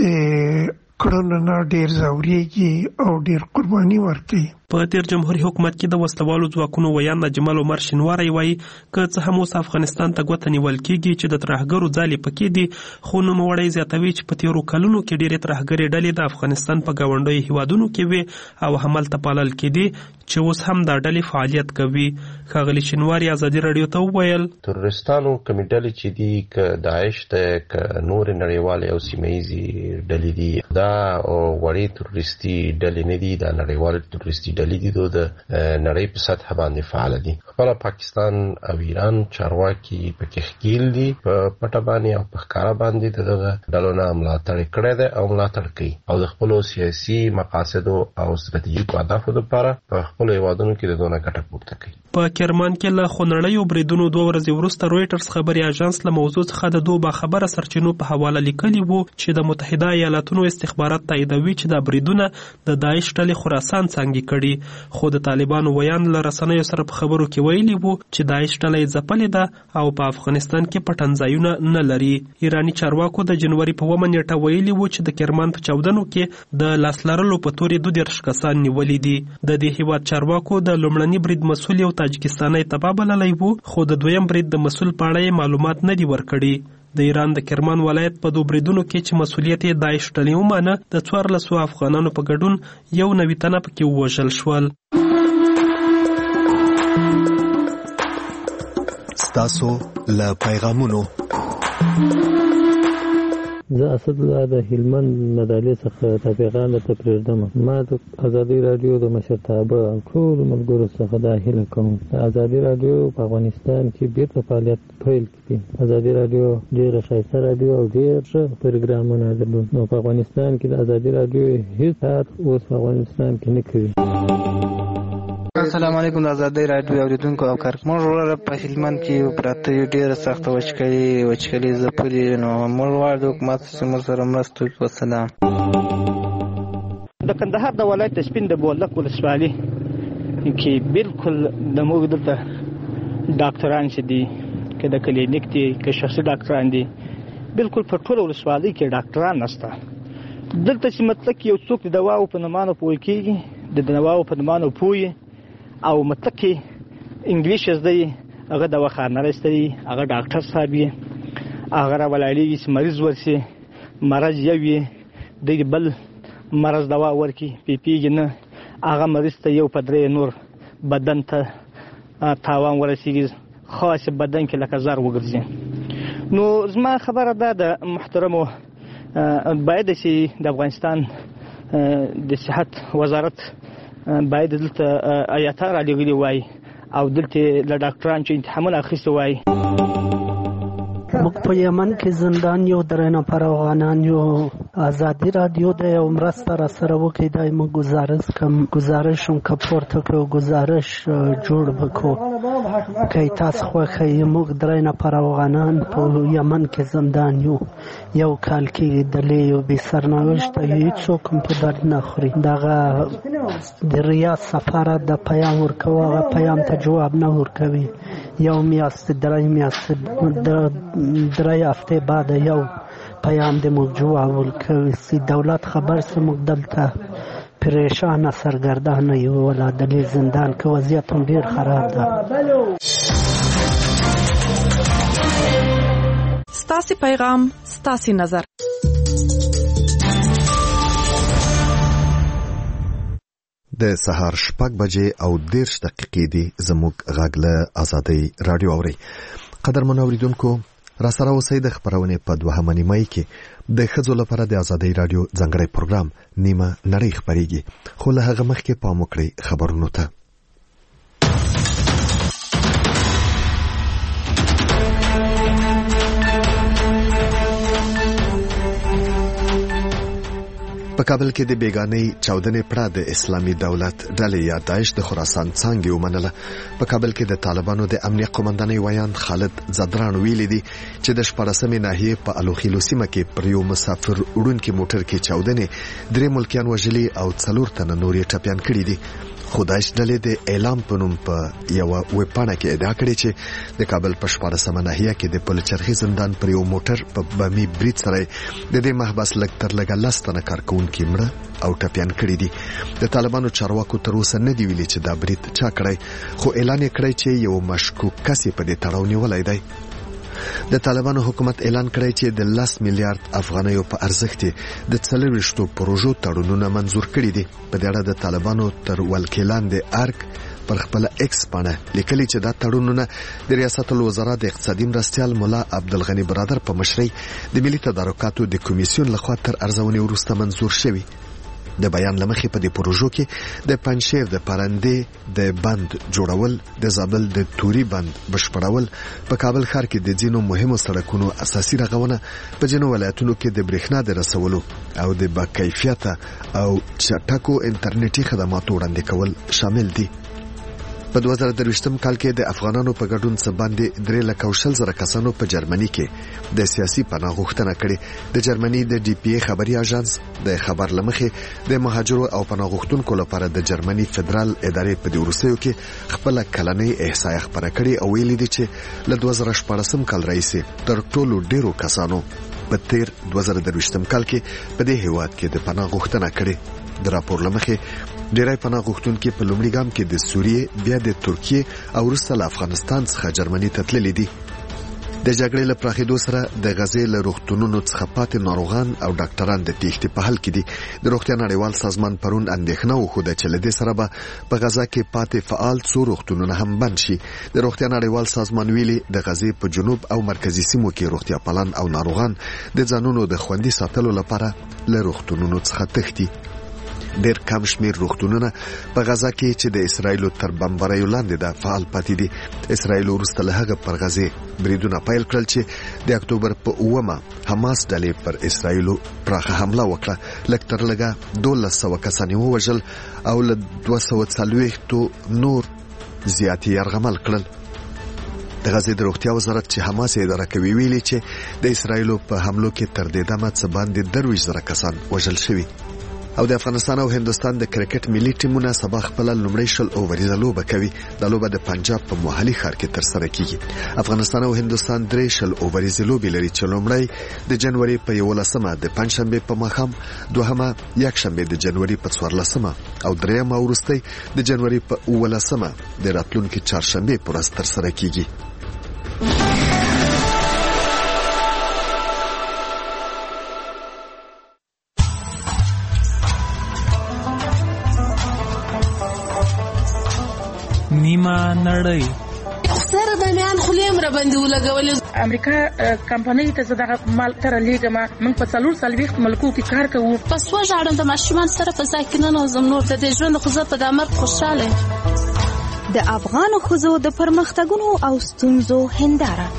Speaker 4: کړنو نه ډېر ځورېږي او ډېر قرباني ورکوي.
Speaker 9: په تیر جمهوریت حکومت کې د وسلوالو ځواکونو ویان جمال عمر شینواری وایي که څه هم اوس افغانستان ته ګوته نیول کېږي چې د ترهګرو ځالې پکې دي، خو نوموړی زیاتوي چې په تیرو کلونو کې ډېرې ترهګرې ډلې د افغانستان په ګاونډیو هیوادونو کې وې او همالته پالل کېدې چې اوس هم دا ډلې فعالیت کوي. ښاغلي شینواری ازادي راډیو ته وویل
Speaker 2: ترورستانو کمې ډلې چې دي که داعش ده که نورې نړیوالې او سیمهییزې ډلې دي دا وړې ترورستي ډلې نه دي، دا نړیوالې ترورستي ډلې دي د نړۍ په سطح باندې فعال دي. خپل پاکستان او ایران چارواکي پکې ښکیل دي په پټه باندې او په ښکاره باندې دغه ډلو نه ملاتړ کړی دی او ملاتړ کوي او د خپلو سیاسي مقاصدو او ستراتیژیکو اهدافو لپاره په خپلو هیوادونو کې د دونه ګټه پورته کوي.
Speaker 9: په کرمان کې له خونړیو بریدونو 2 ورځې وروسته رویټرز خبري اژانس له موضوع څخه د 2 باخبره سرچینو په حواله لیکلي وو چې د متحده ایالاتونو استخبارات تاییدوي چې دا بریدونه د داعش ډلې خراسان څنګه کړي، خو د طالبانو ویان له رسنیو سره په خبرو کې ویلي وو چې داعش ډله یې ځپلې ده او په افغانستان کې پټنځایونه نه لري. ایرانی چارواکو د جنوري په 9 نیټه ویلي وو چې د کرمان په چاودنو کې د لاس لرلو په تورې 22 کسان نیولي دي. د دې هیواد چارواکو د لومړني برید مسؤل یو تاجکستاني تباه بللی وو، خو د دویم برید د مسؤل په اړه معلومات نه دي ورکړي. د ایران د کرمان ولایت په 2 بریدونو کې چې مسؤلیت یې داعش ډلې ومانه د 1400 افغانانو په ګډون یو 90 تنه پکې ووژل شول.
Speaker 1: ستاسو له پیغامونو
Speaker 16: زه اسد الله د هلمند مدالې څخه د پیغام ته پرېږدم. ما د ازادي راډیو د مشرتابه او ټول ملګرو څخه د هیله کوم د ازادي راډیو په افغانستان کې بیرته فعالیت پیل کړي. ازادي راډیو ډېره ښایسته راډیو او ډېر ښه پروګرامونه درلود، نو په افغانستان کې د ازادي راډیو هیڅ کار اوس په افغانستان کې نه کوي.
Speaker 17: السلام علیکم د ازادي راډیو اوریدونکو او کارکمن وروره په هلمند کې پراته ډېره سخته وچکلي ځپلې، نو موږ غواړو د حکومت چې موږ سره مرسته وکړي. والسلام.
Speaker 18: د کندهار د ولایت د سپین د بولدک ولسوالي کې بالکل د موږ دلته ډاکټران چې دي که د کلینیک دي که شخصي ډاکټران دي بالکل په ټوله ولسوالۍ کې ډاکټران نشته. دلته چې مطلق یو څوک د دواو په نومانو پوه کېږي، د دواو په نومانو پوه او مطلق کې انګلیش زده یې هغه دواخانه راستري هغه ډاکټر صاحب یې هغه راولاړېږي چې مریض ورسي مرض یو یې د بل مرض دوا ورکي پیږي نه هغه مریض ته یو په درې نور بدن ته تاوان ورسېږي، خاص بدن کې لکه زر وګرځي. نو زما خبره ده د محترمو باید چې د افغانستان د صحت وزارت باید دلته آیاته را لګولي وای او دلته له ډاکټرانو چې امتحانونه اخیستي وای.
Speaker 19: موږ په یمن کې زندان یو درنه پر افغانان یو ازادي رادیو د یو مرسته را سره وکړي دا موږ گزارش هم کپورته کو گزارش جوړ وکړو که تاسو خوښه موږ درنه پر افغانان په یمن کې زندان یو کال کې د لیو به سرنوشت هیڅوک په درد نه خوري. دغه د ریاض سفارت د پیام ورکوه پیام ته جواب نه ورکوي. یو میاشت درې هفته بعد یو پیام د موږ جواب ورکوي چې دولت خبر سي موږ دلته پریشان سرګردان یو ولا د زندان کې وضعیت هم ډیر خراب ده.
Speaker 5: ستاسو پیغام ستاسو نظر.
Speaker 1: د سهار 6 بجې او 10 دقیقې دی زموږ غږ له آزادۍ رادیو اوري. قدرمن اوریدونکو را سره اوسئ د خبرونې په 2 نیمه کې د ښځو لپاره د آزادۍ رادیو ځانګړی پروګرام نیمه نړۍ خبرېږي خو له هغه مخکې پام وکړئ خبرونو ته. په کابل کې د بیگانې چاودنې پړه د اسلامي دولت ډلې یا داعش د خراسان څانګې ومنله. په کابل کې د طالبانو د امنیت قومندانۍ ویان خالد زدران ویلي دي چې د 14مې ناحیې په الوخیلو سیمه کې پر یو مسافر وړونکي موټر کې چاودنې 3 ملکیان وژلي او 4 تنه نور یې ټپیان کړي دي. خو داعش ډلې د اعلام په نوم په یو ویبپاڼه کې ادعا کړې چې د کابل په 14مه ناحیه کې د پلچرخي زندان پر یو موټر په بمي برید سره د دې محبس لږ تر لږه 10 تنه کارکونکي مړه او ټپیان کړي دي. د طالبانو چارواکو تر اوسه نه دی ویلي چې دا برید چا کړی خو اعلان یې کړی چې یو مشکوک کس په دې تړاو نیولی دی. د طالبانو حکومت اعلان کړی چې د 10 میلیارډ افغانیو په ارزښت د 24 پروژو تړونونه منزور کړي دي. په دې اړه د طالبانو تر ولکې لاندې ارګ پر خپل ایکس باندې لیکلي چې دا تړونونه د ریاست الوزرا د اقتصادي مرستیال مولا عبدالغنی برادر په مشرۍ د ملي تدارکاتو د کمیسیون لخوا تر ارزونې وروسته منزور شوی. د بیان لمخې په دې پروژو کې د پنجشیر د پرندې د بند جوړول، د زابل د توري بند بشپړول، په کابل ښار کې د ځینو مهمو سړکونو اساسي رغونه، په ځینو ولایتونو کې د برېښنا د رسولو او د باکیفیته او چټکو انټرنیټي خدماتو وړاندې کول شامل دي. په 2023 کال کې د افغانانو په ګډون څخه باندې 3,20,000 کسانو په جرمني کې د سیاسي پناه غوښتنه کړې. د جرمني د ډي پی ای خبري اژانس د خبر لمخې د مهاجرو او پناه غوښتونکو لپاره د جرمني فدرال ادارې په دې وروستیو کې خپل کلنۍ احصایه خبره کړې او ویلي دي چې له 2014 کال راهیسې تر ټولو ډیرو کسانو په تیر 2023 کال کې په دې هیواد کې د پناه غوښتنه کړې. د راپور لمخې ډیری پناه غوښتونکي په لومړي ګام کې د سوریې، بیا د ترکیې او وروسته له افغانستان څخه جرمني ته تللي دي. د جګړې له پراخېدو سره د غزې له روغتونونو څخه پاتې ناروغان او ډاکټران د تېښتې په حال کې دي. د روغتیا نړیوال سازمان پرون اندېښنه وښوده چې له دې سره به په غزه کې پاتې فعال څو روغتونونه هم بند شي. د روغتیا نړیوال سازمان ویلي د غزې په جنوب او مرکزي سیمو کې روغتیا پالان او ناروغان د ځانونو د خوندي ساتلو لپاره له روغتونونو څخه تښتي. ډېر کم شمیر روغتونونه په غزه کې چې د اسرایلو تر بمباریو لاندې ده فعال پاتې دي. اسرایل وروسته له هغه پر غزې بریدونه پیل کړل چې د اکتوبر په 9 حماس ډلې پر اسرایلو پراخه حمله وکړه. لږ تر لږه 1200 کسان ووژل او له 240 نور زیات یرغمل کړل. د غزې د روغتیا وزارت چې حماس اداره کوي ویلي چې د اسرایلو په حملو کې تر دې دمه څه باندې 23,000 کسان وژل شوي. او د افغانستان او هندستان د کرکټ ملي ټیمونه سبا خپل لومړی شل اووریزه لوبه کوي. د لوبه د پنجاب په موهلي ښار کې ترسره کیږي. افغانستان او هندستان 3 شل اووریزه لوبې لري چې لومړی د جنوري په 11مه د پنځشنبه په ماښام، دوهمه یکشنبه د جنوري په 14مه او دریمه وروستۍ د جنوري په 19مه د راتلونکي چهارشنبه پر ورځ ترسره کیږي.
Speaker 9: نیمه نړۍ
Speaker 12: سره د میان خلیم را باندې ولګولې
Speaker 20: امریکا کمپنۍ ته زداغه مال تر لیګما موږ په 440 ملکو کې کار کوو.
Speaker 21: پس وژاړم د ماشومان سره په ځای کې نه نوزم نور د ژوند خو زه په دمر خوشاله.
Speaker 7: د افغان ښځو د پرمختګونو او ستونزو هنداره.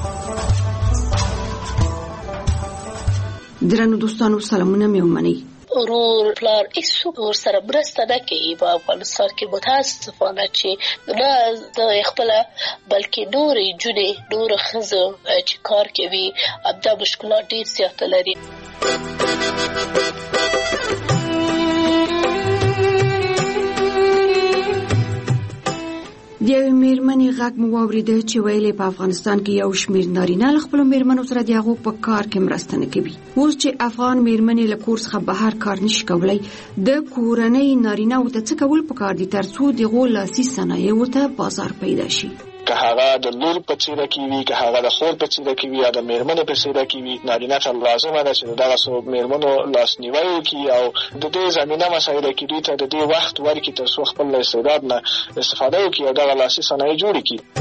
Speaker 11: درنو دوستانو سلامونه مې ومنئ.
Speaker 22: ورور پلار هیڅوک ورسره مرسته نه کوي په افغانستان کې. متاسفانه چې نه د خپل بلکې نور جنې نور ښځو چې کار کوي دا مشکلات ډېر زیات لري.
Speaker 11: د یوې میرمنې غږ مو واورېده چې ویلې په افغانستان کې یو شمېر نارینه له خپلو میرمنو سره د هغو په کار کې مرسته نه کوي. اوس چې افغان میرمنې له کور څخه بهر کار نشي کولی، د کورنۍ نارینه‌وو ته څه کول پکار دي تر څو د هغو لاسي صنایعو ته بازار پیدا شي؟
Speaker 23: که هغه د لور په څیره کې وي، که هغه د خور په څیره کې وي یا د میرمنې په څیره کې وي، نارینه ته لازمه ده چې دغه میرمنو لاسنیوی وکړي او د دې زمینه مسایله کې دوی ته د دې وخت ورکړي تر څو خپل استعداد نه استفاده وکړي او دغه لاسي صنایع جوړې کړي.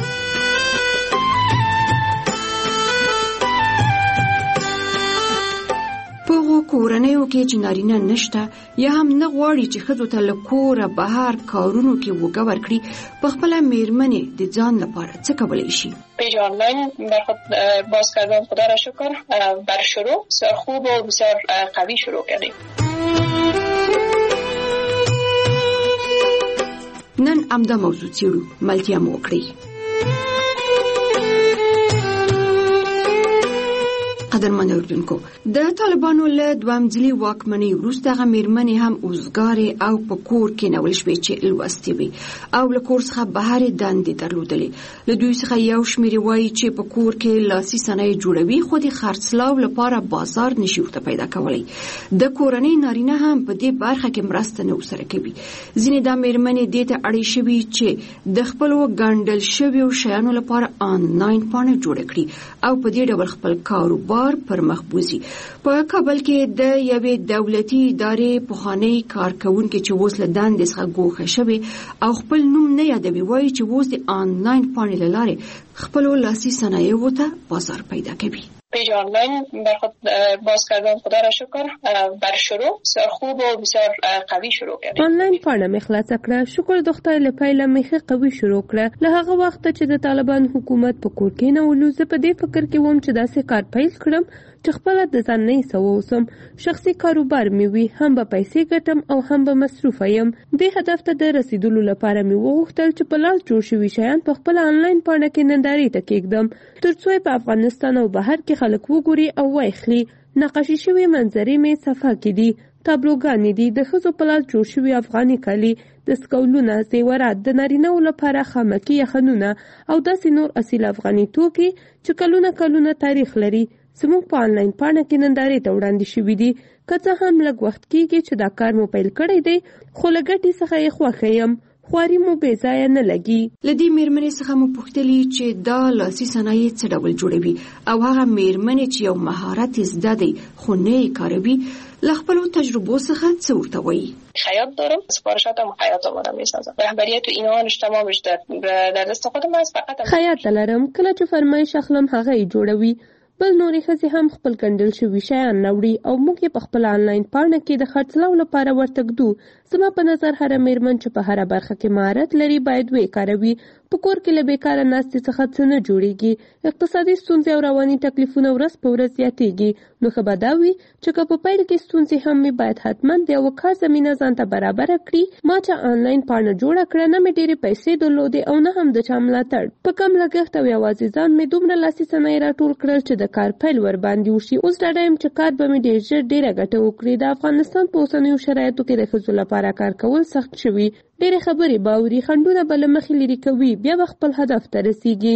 Speaker 11: کورنیو کې چې نارینه نشته یا هم نه غواړي چې ښځو ته له کوره بهر کارونو کې وګه ورکړي، په خپله میرمنې د ځان لپاره څه کولی شي؟
Speaker 22: پیج آنلاین در خود باز کردن خدا را شکر بر شروع بسیار خوب و بسیار قوی شروع کردیم.
Speaker 11: نن همدا موضوع څیړو، ملتیا مو وکړئ. قدرمن اوریدونکو، د طالبانو له دوامځلي واکمنۍ وروسته هغه میرمنې هم اوزګارې او په کور کې نول شوې چې لوستې وي او له کور څخه بهر دندې درلودلې. له دوی څخه یو شمېر وایي چې په کور کې لاسي صنایع جوړوي خو د خرڅلاو لپاره بازار نشي ورته پیدا کولی. د کورنۍ نارینه هم په دې برخه کې مرسته نه ورسره کوي. ځینې دا میرمنې دې ته اړې شوي چې د خپلو ګنډل شویو شیانو لپاره آنلاین پاڼه جوړه کړي او په دې ډول خپل کاروبار پر مخ بوزي. په کابل کې د یوې دولتي ادارې پخوانی کارکونکي چې اوس له دندې څخه ګوښه شوی او خپل نوم نه یادوي وایي چې اوس د آنلاین پاڼې له لارې خپلو لاسي صنایعو ته بازار پیدا کوي.
Speaker 22: پیج آنلاین در خود باز کردن خدا را شکر بر شروع بسیار خوب و بسیار قوی شروع کردیم.
Speaker 24: آنلاین پاڼه مې خلاصه کړه. شکر د خدای له پیله مې قوي شروع کړه. له هغه وخت چې د طالبان حکومت په کور کې نه ولوزه په دې فکر کې وم چې داسې کار پیل کړم چې خپل د ځان نه سووسم. شخصي کاروبار مې وي، هم به پیسې ګټم او هم به مصروف یم. دې هدف ته د رسیدلو لپاره مې وغوښتل چې په لاس جوړ شوي شیان په خپل آنلاین پاڼه کې نندارې ته کېږدم ترڅو په افغانستان او بهر کې خلک وګوري او واخلي. نقاشي شوي منظرې مې صفحه کې دي، تابلوګانې دي، د ښځو په لاس جوړ شوي افغاني کالي، دستکولونه، زیورات، د نارینه‌و لپاره خامکي یخنونه او داسې نور اصیل افغاني توکي چې کلونه تاریخ لري زموږ په آنلاین پاڼه کې نندارې ته وړاندې شوي دي. که څه هم لږ وخت کېږي چې دا کار مو پیل کړی دی خو له ګټې څخه یې خوښه یم. خواري مو بې ځایه نه لګي.
Speaker 11: له دې میرمنې څخه مو پوښتلي چې دا لاسي صنایع څه ډول جوړوي او هغه میرمنې چې یو مهارت زده دی خو نه یې کاروي له خپلو تجربو څخه څه ورته وایي؟
Speaker 22: خیاط دارم، سفارشاتم خیاط آماده میسازم. رهبریت و اینهانش تمامش در دست خودم است. فقط
Speaker 24: خیاط لرم، کله چې فرمایش اخلم هغه یې جوړوي. بل نورې ښځې هم خپل ګنډل شوي شیان راوړي او موږ یې په خپل آنلاین پاڼه کې د خرڅلاو لپاره ورته ږدو. زما په نظر هره میرمن چې په هره برخه کې مهارت لري باید ویې کاروي. په کور کې له بیکاره ناستې څخه څه نه جوړیږي. اقتصادي ستونزې او رواني تکلیفونه ورځ په ورځ زیاتیږي. نو ښه به دا وي چې که په پیل کې ستونزې هم مې باید حتما د یوه کار زمینه ځان ته برابره کړي. ما چې آنلاین پاڼه جوړه کړه نه مې ډېرې پیسې درلودې او نه هم د چا ملاتړ. په کم لګښت او یوازې ځان مې دومره لاسي صنایع راټول کړل چې د کار پیل ورباندې وشي. اوس ډاډه یم چې کار به مې ډېر ژر ډېره ګټه وکړي. د افغانستان په اوسنیو شرایطو کې د ښځو لپاره کار کول سخت شوي. ډېرې خبرې به اوري، خنډونه به له مخې لرې کوي، بیا به خپل هدف ته رسیږي.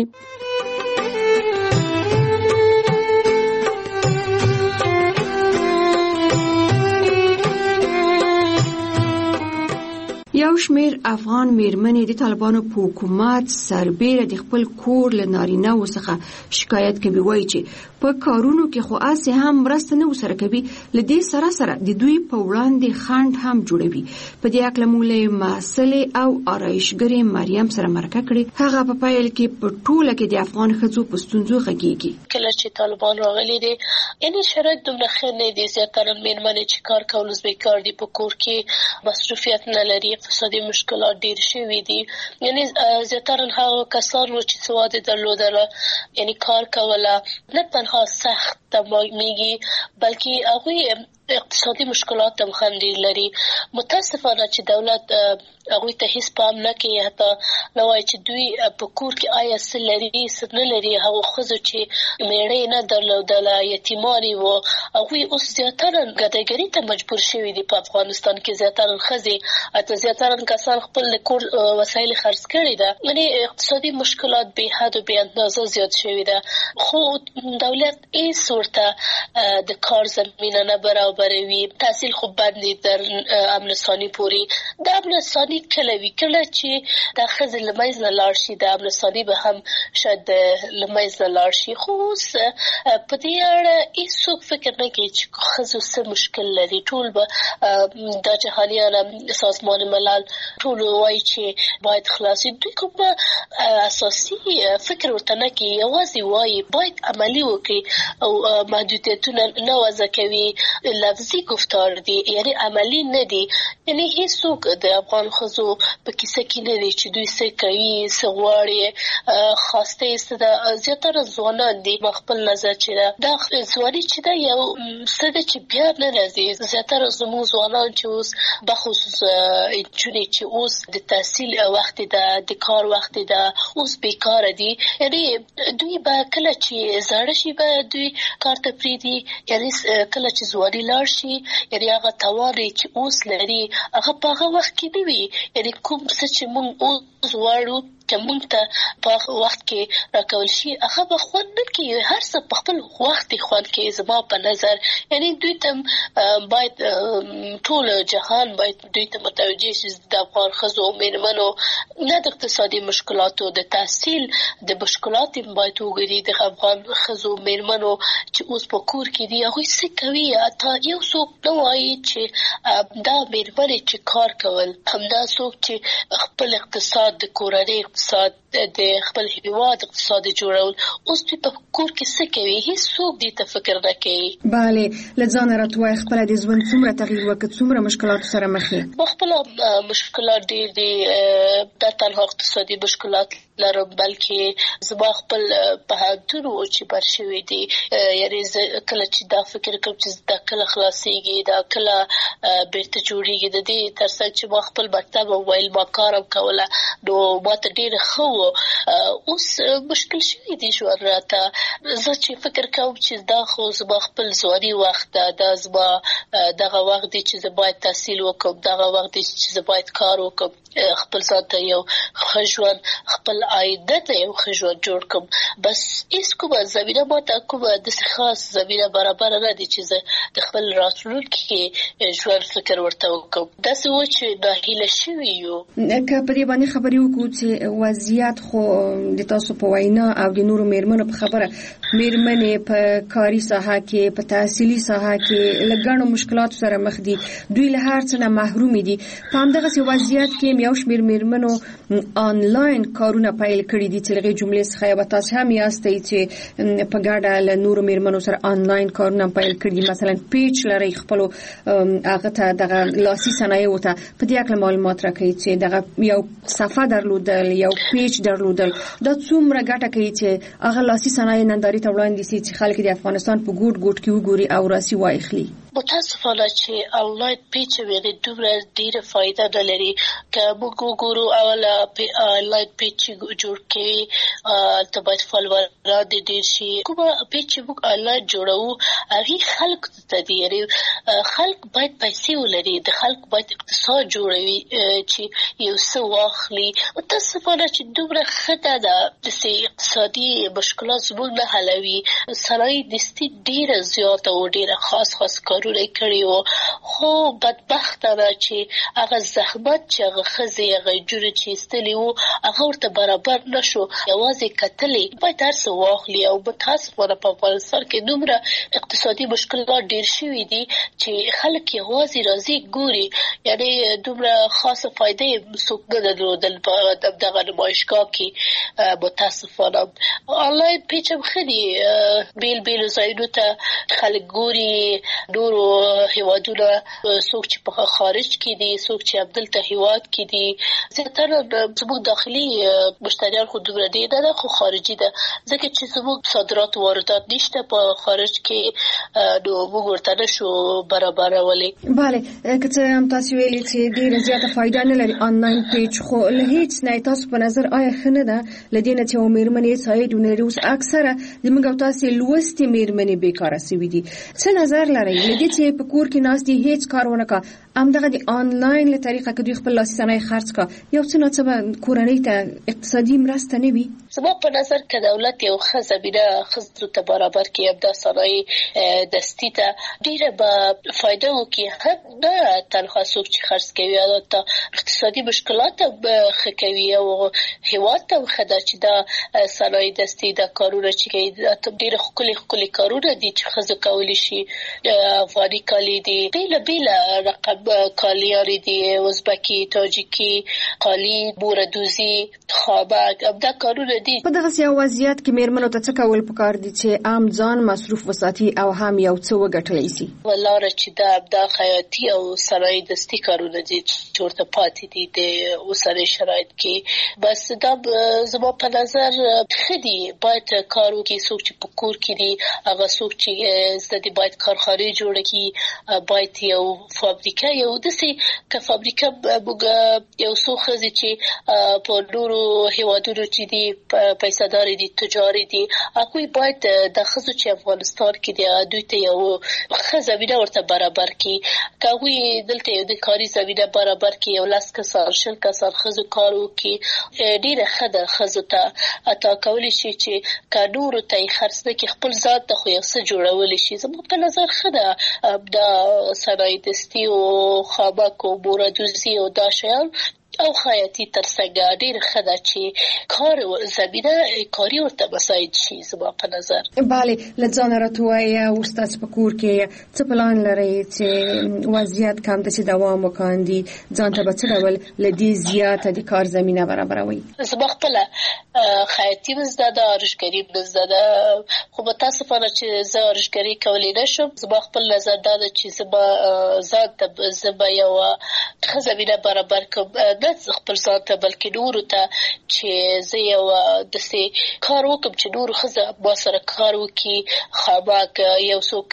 Speaker 11: یو شمیر افغان میرمنې د طالبانو په حکومت سربېره د خپل کور له نارینه‌و څخه شکایت کوي، وایي چې په کارونو کې خو اسې هم مرسته نه ورسره کوي، له دې سره د دوی په وړاندې خنډ هم جوړوي. په دې اړه مو له محصلې او آرایشګرې مریم سره مرکه کړې. هغه په پیل کې په ټوله کې د افغان ښځو په ستونزو غږیږي.
Speaker 22: کله چې طالبان راغلي دي یعنې شرایط دومره ښه نه دي، زیاتره میرمنې چې کار کول بیکار دي، په کور کې مصروفیت نه لري، اقتصادي مشکلات ډېر شوي دي. یعنې زیاتره هغه کسان وو چې سواد یې درلودله، یعنې کار کوله، نه تنها سخت تمامیږي بلکې هغوی اقتصادي مشکلات هم ډېر لري. متاسفانه چې دولت هغوی ته هیڅ پام نه کوي، حتی نه وایي چې دوی په کور کې آیا څه لري څه نه لري. هغو ښځو چې میړه نه درلودله، یتیمانې وو، هغوی اوس زیاتره ګداګري ته مجبور شوي دي. په افغانستان کې زیاتره ښځې حتی زیاتره کسان خپل د کور وسایل خرڅ کړي ده. یعنې اقتصادي مشکلات بې حد و بې اندازه زیات شوي ده، خو دولت هیڅ ورته د کار زمینه نه برابروي. تحصیل خو بند دي در امن ثاني پورې. د امن ثاني کله وي کله چې دا ښځې له منځه لاړ شي، د امن ثاني به هم شاید له منځه لاړ شي. خو اوس په دې اړه هېڅوک فکر نه کوي چې ښځو څه مشکل لري. ټول به دا جهانیان سازمان ملل ټول وایي چې باید خلاصي. دوی کوم اساسي فکر ورته نه کوي، یوازې وایي باید عملي وکړي او محدودیتونه نه وضع کوي. لفظي گفتار دي، یعنی عملی نه دي. یعنی هیڅوک د افغان ښځو په کیسه کې نه دي چې دوی څه کوي، څه غواړي. خواسته یې څه ده، زیاتره ځوانان دي. ما خپل نظر چې دا ځواني چې ده یو څه ده چې بیا نه راځي. زیاتره زموږ ځوانان چې اوس بخصوص نجونې چې اوس د تحصیل وخت ده، د کار وخت ده، اوس بیکاره دي. یعنی دوی به کله چې زاړه شي به دوی کار ته پرېږدي، یعنی کله چې ځواني لاړ شي، یعنې هغه توان چې اوس لري هغه په هغه وخت کې نه وي. یعنې کوم څه چې موږ اوس غواړو چې موږ ته په وخت کې راکول شي هغه به خوند نه کوي. هر څه په خپل وخت کې خوند کوي زما په نظر. یعنې دوی ته باید ټول جهان باید دوی ته متوجه شي د افغان ښځو او میرمنو نه د اقتصادي مشکلاتو، د تحصیل د مشکلات باید وګوري. د افغان ښځو میرمنو چې اوس په کور کې دي هغوی څه کوي. حتی یو څوک نه وایي چې دا میرمنې چې کار کول، همدا څوک چې خپل اقتصاد د کورنۍ اقتصاد د خپل هیواد اقتصاد جوړول، اوس دوی په کور کې څه کوي؟ هیڅوک دې ته فکر نه کوي.
Speaker 11: بله، له ځانه راته وایه خپله د ژوند څومره تغییر وکړ، څومره مشکلاتو سره مخ یې؟
Speaker 22: ما خپله مشکلات ډېر دي. دا تنها اقتصادي مشکلات لرم بلکې زما خپل پوهنتون و چې بر شوي دي. یعنې زه کله چې دا فکر کوم چې دا کله خلاصېږي، دا کله بیرته جوړېږي، د دې تر څنګ چې ما خپل مکتب وویل ما کار هم کوله نو ما ته ډېره ښه و. اوس مشکل شوي دي ژوند راته. زه چې فکر کوم چې دا خو زما خپل ځواني وخت ده، دا زما دغه وخت دی چې زه باید تحصیل وکړم، دغه وخت دی چې زه باید کار وکړم، خپل ځان ته یو ښه ژوند، خپل آینده ته یو ښه ژوند جوړ کړم. بس هېڅ کومه زمینه ما ته کومه داسې خاص زمینه برابره نه دي چې زه د خپل راتلونکي ژوند فکر ورته وکړم. داسې و چې ناهیله شوي یو.
Speaker 11: که په دې باندې خبرې وکړو چې وضعیت خو د تاسو په وینا او د نورو میرمنو په خبره، میرمنې په کاري ساحه کې، په تحصیلي ساحه کې له ګڼو مشکلاتو سره مخ دي. دوی له هر څه نه محروم دي. په همدغسې وضعیت کې یو شمېر میرمنو آنلاین کارونه پیل کړي دي چې لغې جملې څخه یوه تاسې هم یاستئ چې په ګډه له نورو میرمنو سره آنلاین کارونه پیل کړي دي. مثلا پیج لرئ، خپلو هغه ته دغه لاسي صنایعو ته په دې هکله معلومات راکوي چې دغه یو صفحه درلودل، یو پیج درلودل، دا څومره ګټه کوي چې هغه لاسي صنایع نندارې ته وړاندې سي چې خلک د افغانستان په ګوټ ګوټ کې وګوري او راسي واخلي.
Speaker 22: متاسفانه چې آنلاین پیج ویلې دومره ډېره فایده نه لري. که موږ وګورو اوله آنلاین پیج چې جوړ کوي هلته باید فالووران دې ډېر شي. کومه پیج چې موږ آنلاین جوړوو هغې خلکو ته دي، یعنې خلک باید پیسې ولري، د خلک باید اقتصاد جوړوي چې یو څه واخلي. متاسفانه چې دومره ښه ده داسې اقتصادي مشکلات زموږ نه حلوي. صنایع دستي ډېره زیاته او ډېره خاص کارونه کارونه کړی وو خو بدبختانه چې هغه زحمت چې هغه ښځې هغه نجونې چې ایستلي وو هغه ورته برابر نشو یوازې کتلې باید هر څه واخلي او متاسفانه په افغانستان کې دومره اقتصادي مشکلات ډېر شوي دي چې خلک یوازې راځي ګوري یعنی دومره خاصه فایده څوک نه درلودل په دغه نمایشګاه کې متاسفانه آنلاین پیج هم ښه دي بیل ځایونو ته خلک ګوري نورو هیوادونه څوک چې په خارج کې دي څوک چې همدلته هیواد کې دي زیاتره زموږ داخلي مشتریان خو دومره دي نه خو خارجي ده ځکه چې زموږ صادرات و واردات نشته په خارج کې نو موږ ورته نشو برابرولی.
Speaker 11: بله که څه هم تاسو ویلي چې ډېره زیاته فایده نه لري آنلاین پیج خو له هیڅ نه تاسو په نظر آیا ښه نه ده له دې نه چې مېرمنې ساید ونلري اوس اکثره زموږ او تاسې لوستې مېرمنې بیکاره سوي دي څه نظر لرئ له دې چې په کور کې ناست دي هیڅ کار ونه کا همدغه د آنلاین له طریقه کې دوی خپل لاسي صنایع خرڅ کا یو څه ناڅه به کورنۍ ته اقتصادي مرسته نه وي
Speaker 22: زما په نظر که دولت یو ښه زمینه ښځو ته برابر کړي همدا صنایع دستي ته ډېره به فایده وکړي هم نه تنها څوک چې خرڅ کوي البته اقتصادي مشکلات هم ښه کوي او هېواد ته هم ښه ده چې دا صنایع دستي دا کارونه چې کوي ډېره ښکلي کارونه دي چې ښځو کولی شي افغاني کالي دي بېله رقم کالیاري دي ازبکي تاجکي قالي بوردوزي خامک همدا کارونه دي.
Speaker 11: په دغه یو وضعیت کې مېرمنو ته څه کول پکار دي چې عام ځان مصروف وساتي او هم یو څه وګټلی شي؟
Speaker 22: ولاره چې دا خیاطي او صنایع دستي کارونه دي چې ورته پاتې دي د اوسني شرایط کې بس دا زما په نظر ښه دي باید کار وکړي څوک چې په کور کې دي هغه څوک چې زده دي باید کارخانې جوړه کړي باید یو فابریکه یو داسې که فابریکه موږ یو څو ښځې چې په نورو هیوادونو چې دي پیسه‌دارې دي تجاري دي هغوی باید د ښځو چې افغانستان کې دي دوی ته یو ښه زمینه ورته برابر کړي که هغوی دلته یو د کاري زمینه برابر کړي یو 10 کسان 20 کسان ښځو کار وکړي ډېره ښه ده ښځو ته حتی کولی شي چې که نورو ته یې خرڅ نه کړي خپل ځان ته خو یو څه جوړولی شي زما په نظر ښه ده دا صنایع دستي او خامک او بوردوزي او دا شیان او خیاطي ترڅنګ ډېر ښه ده چې کار زمینه کاري ورته مساعد شي زما په نظر.
Speaker 11: بله له ځانه راته ووایه اوس تاسو په کور کې څه پلان لرئ چې وضعیت کم ده چې دوام وکاندي ځان ته به څه ډول له دې زیاته د کار زمینه برابروئ؟
Speaker 22: زما خپله خیاطي مې زده ده آرشګري مې زده ده خو متاسفانه چې زه آرشګري کولی نشم زما خپل نظر دا ده چې زما ځان ته زه به یوه ښه زمینه برابر کړم نه خپل ځان ته بلکې نورو ته چې زه یو داسې کار وکړم چې نورو ښځه ما سره کار وکړي خامک یو څوک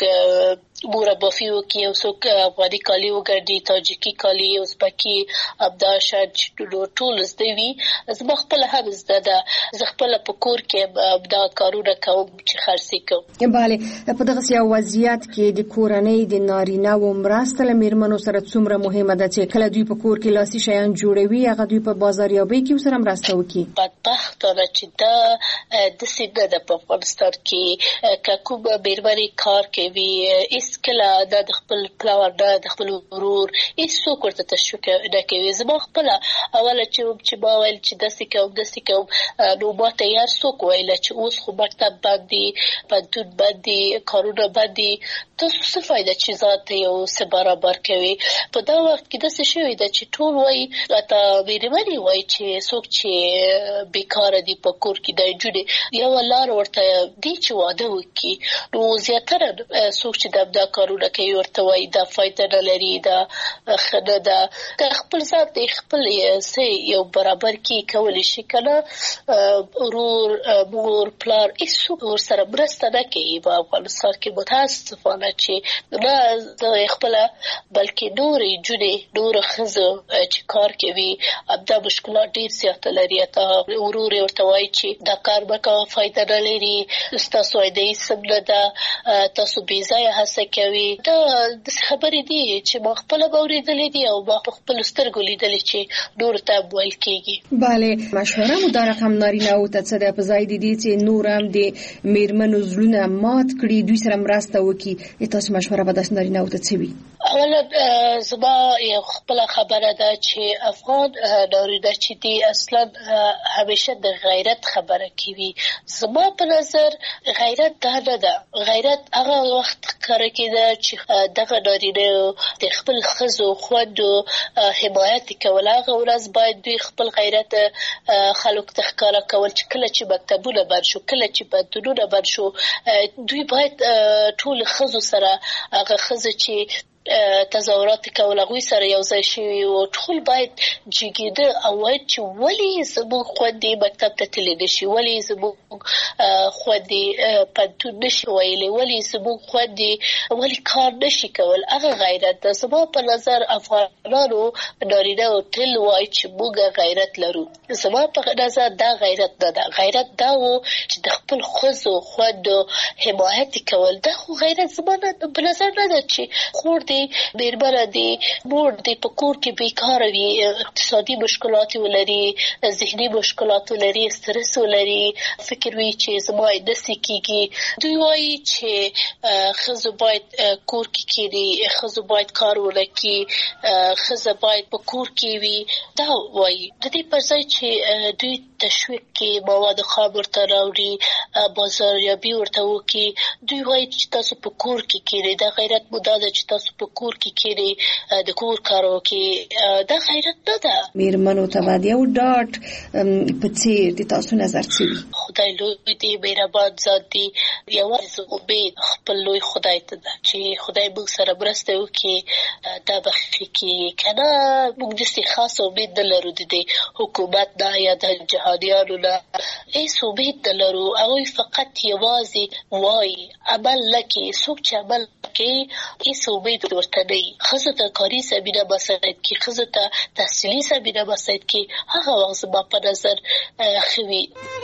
Speaker 22: مربافي وکړي یو څوک افغاني کالي وګنډي تاجکي کالي ازبکي همدا شاید ټول زده وي زما خپله هم زده ده زه خپله په کور کې دا کارونه کوم چې خرڅې کوم.
Speaker 11: بله په دغسې یو وضعیت کې د کورنۍ د نارینه‌وو مرسته له مېرمنو سره څومره مهمه ده چې کله دوی په کور کې لاسي شیان جوړوي هغه دوی په بازاریابۍ کې ورسره مرسته وکړي؟
Speaker 22: بدبختانه چې دا داسې نه ده په افغانستان کې که کومه مېرمنې کار کوي هیڅکله دا د خپل پلار نه د خپل ورور هیڅوک ورته تشویق نه کوي. زما خپله اوله چې ما ویل چې داسې کوم نو ما ته یې هر څوک ویله چې اوس خو مکتب بند دي پوهنتون بند دي کارونه بند دي تاسو څه فایده چې ځان ته یو څه برابر کوي. په دا وخت کې داسې شوي ده چې ټول وایي حتی مېرمنې وایي چې څوک چې بیکاره دي په کور کې د نجونې یوه لار ورته دي چې واده وکړي نو زیاتره څوک چې دا کارونه کوي ورته وایي دا فایده نه لري دا ښه نه ده که خپل ځان ته خپل څه یو برابر کړي کولی شي که نه ورور مور پلار هېڅوک ورسره مرسته نه کوي په افغانستان کې متاسفانه چې نه زه خپله بلکې نورې نجونې نورو ښځو چې کار کوي همدا مشکلات ډېر زیاته لري حتی ورور یې ورته وایي چې دا کار مه کوه فایده نه لري ستاسو عایده هېڅ هم نه ده تاسو بې ځایه هڅه کوي دا داسې خبرې دي چې ما خپله به اورېدلې دي او ما په خپلو سترګو لیدلې چې نورو ته ویل کېږي.
Speaker 11: بله مشوره مو دا رقم نارینه‌وو ته څه ده په ځای د دې چې نور هم د مېرمنو زړونه مات کړي دوی سره مرسته وکړي تاسو مشوره به د نارینه او ته څه وي؟
Speaker 22: اولا زما یو خپل خبره ده چې افغان نارینه چې دی اصلا همیشه د غیرت خبره کوي. زما په نظر غیرت دا نه ده. غیرت هغه وخت کار کېده چې دغه نارینه د خپل ښځو خویندو حمایت کول. هغه ورځ باید دوی خپل غیرت خلکو ته ښکاره کول چې کله چې مکتبونه بند شو، کله چې پوهنتونونه بند شو، دوی باید ټول ښځو سره هغه ښځې چې تظاهرات کول هغوی سره یو ځای شوي و، ټول باید جګېده او وایي چې ولې زموږ خویندې مکتب ته تللی نشي، ولې زموږ خویندې پوهنتون نشي ویلی، ولې زموږ خویندې ولې کار نشي کول. هغه غیرت ده. زما په نظر افغانانو نارینه تل وایي چې موږ غیرت لرو. زما په نظر دا غیرت نه ده. غیرت دا و چې د خپل ښځو خویندو حمایت کول. دا خو غیرت زما په نظر نه ده چې خور دې میرمنه دې مور دې په کور کې بیکاره وي، اقتصادي مشکلات ولري، ذهني مشکلات ولري، استرس ولري، فکر وي چې زما داسې کېږي. دوی وایي چې ښځو باید کور کې کښېني، ښځو باید کار ونه کړي، ښځه باید په کور کې وي. دا وایي. د دې پر ځای چې دوی تشویق کې مواد خام ورته راوړي، بازاریابي ورته وکړي، دوی وایي چې تاسو په کور کې کښېنئ. دا غیرت مو دا ده چې تاسو په کور کې کښېنئ، د کور کار وکړئ. دا غیرت نه ده.
Speaker 11: میرمنو ته باید یو ډاډ په څیر د تاسو نظر څه وي؟
Speaker 22: خدای لوی دی، مهربان ذات دی. یوازې امید خپل لوی خدای ته ده چې خدای موږ سره مرسته وکړي، دا بخښي کېږي. که نه موږ داسې خاص امید نه لرو د دې حکومت نه یا د جهادیانو نه. هېڅ امید نه لرو. هغوی فقط یوازې وایي، عمل نه کوي. څوک چې عمل کوي هېڅ امید ورته نه وي. ښځو ته کاري زمینه مساعد کړي، ښځو ته تحصیلي زمینه مساعد کړي، هغه وخت زما په نظر ښه وي.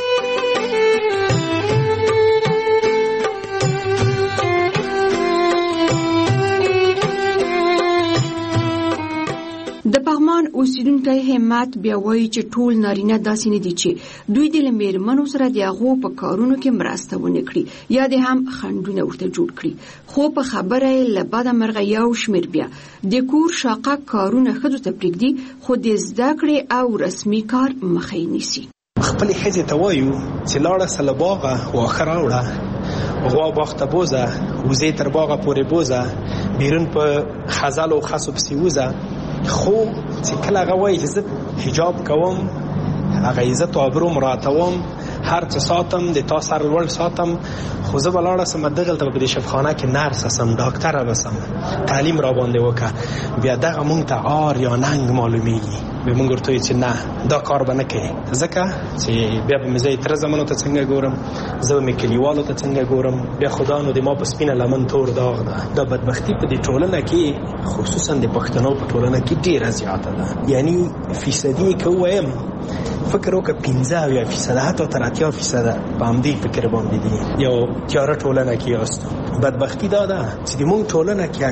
Speaker 11: د پغمان اوسیدونکی همت بیا وایي چې ټول نارینه داسې نه دي چې دوی د میرمنو سره د هغو په کارونو کې مرسته ونه کړي یا د هم خنډونه ورته جوړ کړي. خو په خبره یې له بده مرغه یو شمېر بیا د کور شاقه کارونه ښځو ته پرېږدي، خو د زده کړې او رسمي کار مخه یې نیسي.
Speaker 3: خپلې ښځې ته وایو چې لاړه سه له باغه واښه راوړه، غوا باغ ته بوزه، وزې تر باغه پورې بوزه، بیرون په خزل او خسو پسې وزه. خو چې کله هغه وایي چې زه حجاب کوم، هغه عزت او ابرو مراعاتوم، هر څه ساتم، د تا سر لوړ ساتم، خو زه به لاړه سم دغلته په دې شفخانه کې نرس سم، ډاکټره به سم، تعلیم را باندې وکړه. بیا دغه مونږ ته عار یا ننګ معلومیږي. بیا مونږ ورته وایو چې نه، دا کار به نه کوي، ځکه چې بیا به مې زه تره زمنو ته څنګه ګورم، زه به مې کلیوالو ته څنګه ګورم. بیا خدا نو د ما په سپینه لمن تور داغ ده. دا بدبختي په دې ټولنه کې، خصوصا د پښتنو په ټولنه کې ډېره زیاته ده. یعنی فیصدي که ووایم فکر وکړه 15% حتی تر 80% په همدې فکر باندې دي. یو تیاره ټولنه کې یاست. بدبختی دا ده چې د موږ ټولنه کې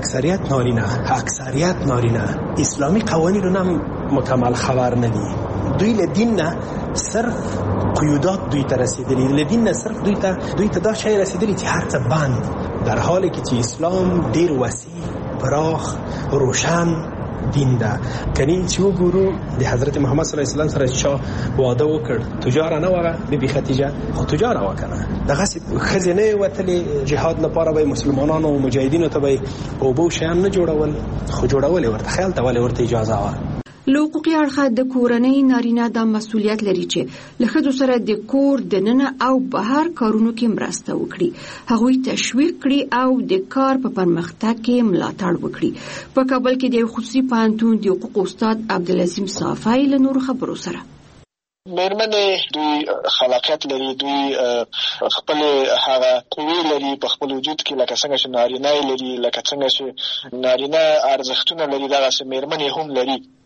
Speaker 3: اکثریت نارینه اسلامي قوانینو نه مکمل خبر نه دي. دوی له دین نه صرف قیودات دوی ته رسیدلی، له دین نه صرف دوی ته دا شی رسیدلی چې هر څه بند، در حالی کې چې اسلام ډیر وسیع، پراخ، روشن دین ده. کنی چې وګورو د حضرت محمد صلی الله علیه وسلم سره چا واده وکړ، تجاره نه وره، بیبي خدیجه خو تجاره وکړه. دغه خزینه وتلې جهاد لپاره به مسلمانانو او مجاهدینو ته به او بو شیان نه جوړول، خو جوړول ورته خیال ته ورته اجازه و.
Speaker 11: له حقوقي اړخه د کورنۍ نارینه دا مسؤلیت لري چې له ښځو سره د کور دننه او بهر کارونو کې مرسته وکړي، هغوی تشویق کړي او د کار په پرمختګ کې ملاتړ وکړي. په کابل کې د خصوصي پوهنتون د حقوقو استاد عبدالعظیم صافی له نورو خبرو سره
Speaker 23: میرمنې دوی خلاقیت لري، دوی خپل هغه قوی لري په خپل وجود کې، لکه څنګه چې نارینه لري، لکه څنګه چې نارینه ارزښتونه لري، دغه میرمنې هم لري.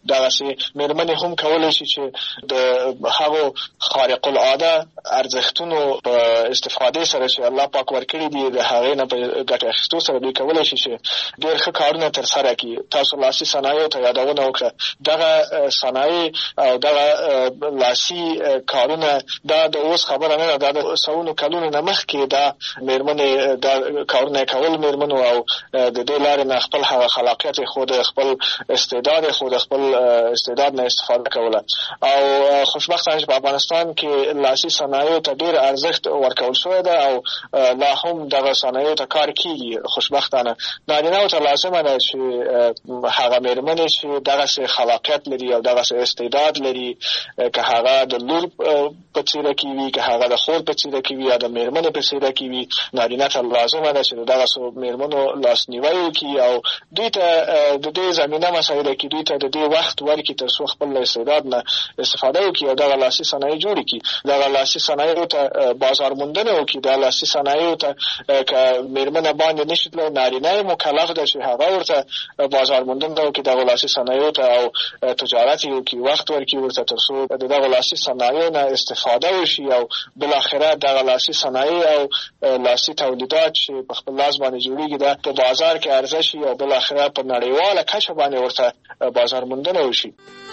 Speaker 23: دغه سي مېرمنې هم کولای شي چې د هغو خارق العاده ارزښتونو په استفاده سره چې الله پاک ورکړي دي د هغه نه په ګټه اخیستو سره دوی کولای شي چې ډېر ښه کارونه تر سره کړي. تاسو لاسي صنایعو ته یادونه وکړه. دغه صنایع او دغه لاسي کارونه دا د اوس خبره نه ده، د سونو کلونو نه مخکې دا مېرمنې دا کارونه کول مېرمنو او د دې لارې نه خپل هغه خلاقیت خود خپل استعداد خود خپل استعداد نه استفاده کوله. او خوشبختانه په افغانستان کې لاسي صنایعو ته ډېر ارزښت ورکول شوی ده او لا هم دغه صنایعو ته کار کیږي. خوشبختانه نارینه‌و ته لازمه ده چې هغه مېرمنې چې دغه خلاقیت لري او دغه استعداد لري، که هغه د لور په څیره کې وي، که هغه د خور په څیره کې وي یا د مېرمنې په څیره کې وي، نارینه ته لازمه ده چې دغه مېرمنو لاسنیوی وکړي او دوی ته د دې زمینه مسایله کې دوی ته د دې وخت ورکړي تر څو خپل استعداد نه استفاده وکړي او دغه لاسي صنایع جوړ کړي. دغه لاسي صنایعو ته بازار موندنه وکړي. د لاسي صنایعو ته که مېرمنه باندې نشي تللی، نارینه مکلف ده چې هغه ورته بازار موندنه وکړي دغه لاسي صنایعو ته او تجارت یې وکړي، وخت ورکړي ورته تر څو د دغه لاسي صنایعو نه استفاده وشي او بالاخره دغه لاسي صنایع او لاسي تولیدات چې په خپل لاس باندې جوړیږي دا په بازار کې عرضه شي او بالاخره په نړیواله کچه باندې ورته بازار موندنه وشي.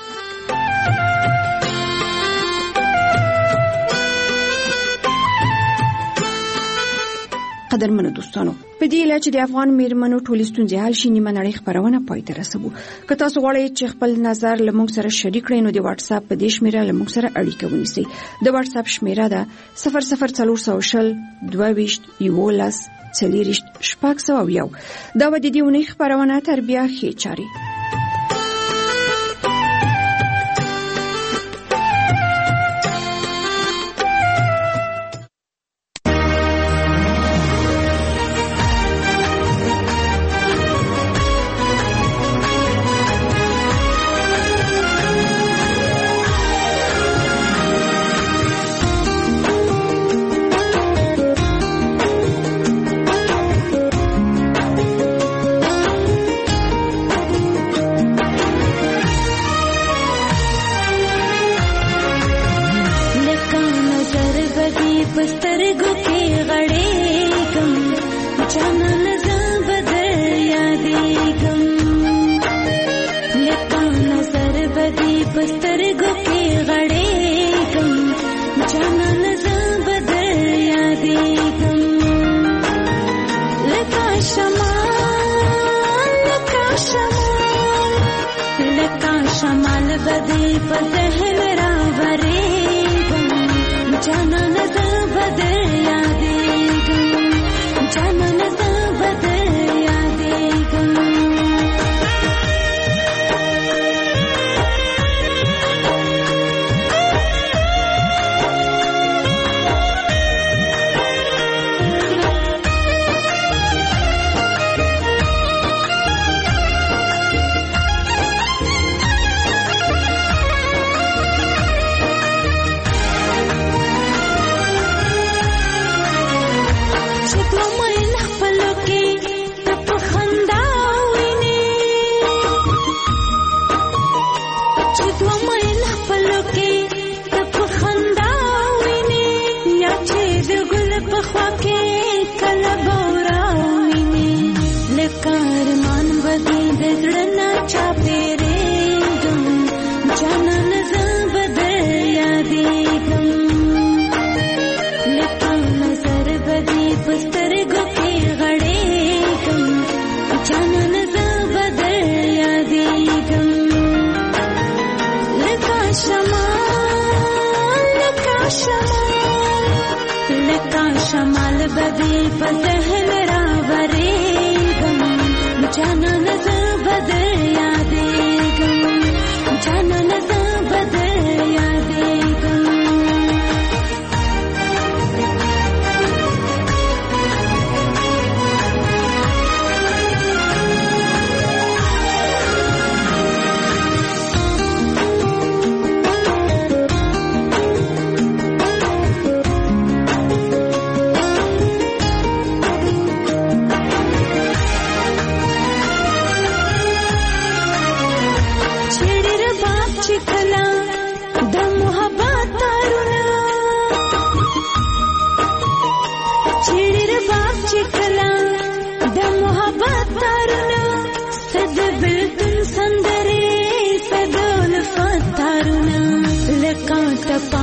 Speaker 11: قدرمنو دوستانو، په دې اله چې د افغان میرمنو ټولې ستونزې حل شي نیمه نړۍ خبرونه پای ته رسوو. که تاسو غواړئ چې خپل نظر له موږ سره شریک کړئ نو د واتس اپ په دې شمیره له موږ سره اړیکه ونیسئ. د واتس اپ شمیره ده 00400 22 11 40 شپږ. دا و د دې ونې خبرونه تر بیا ښې چاري.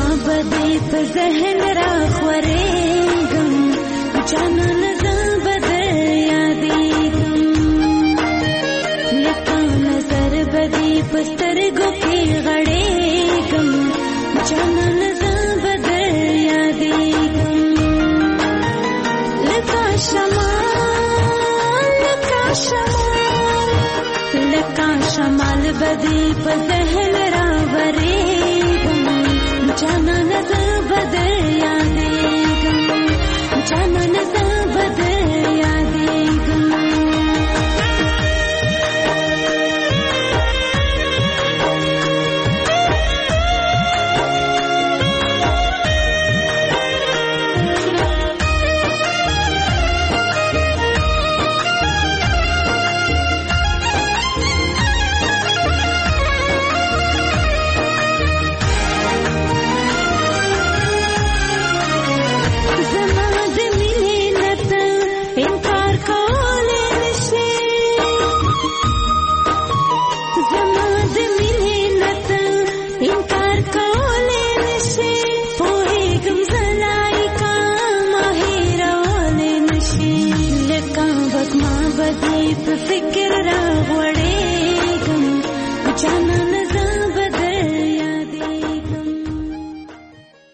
Speaker 6: بدی په ذهن را خورېږم جانان زه به در یادېږم لکه نظر بدی په سترګو کې غړېږم جانان زه به در یادېږم لکه شمال بدی په ذهن را ورېږم جانان زه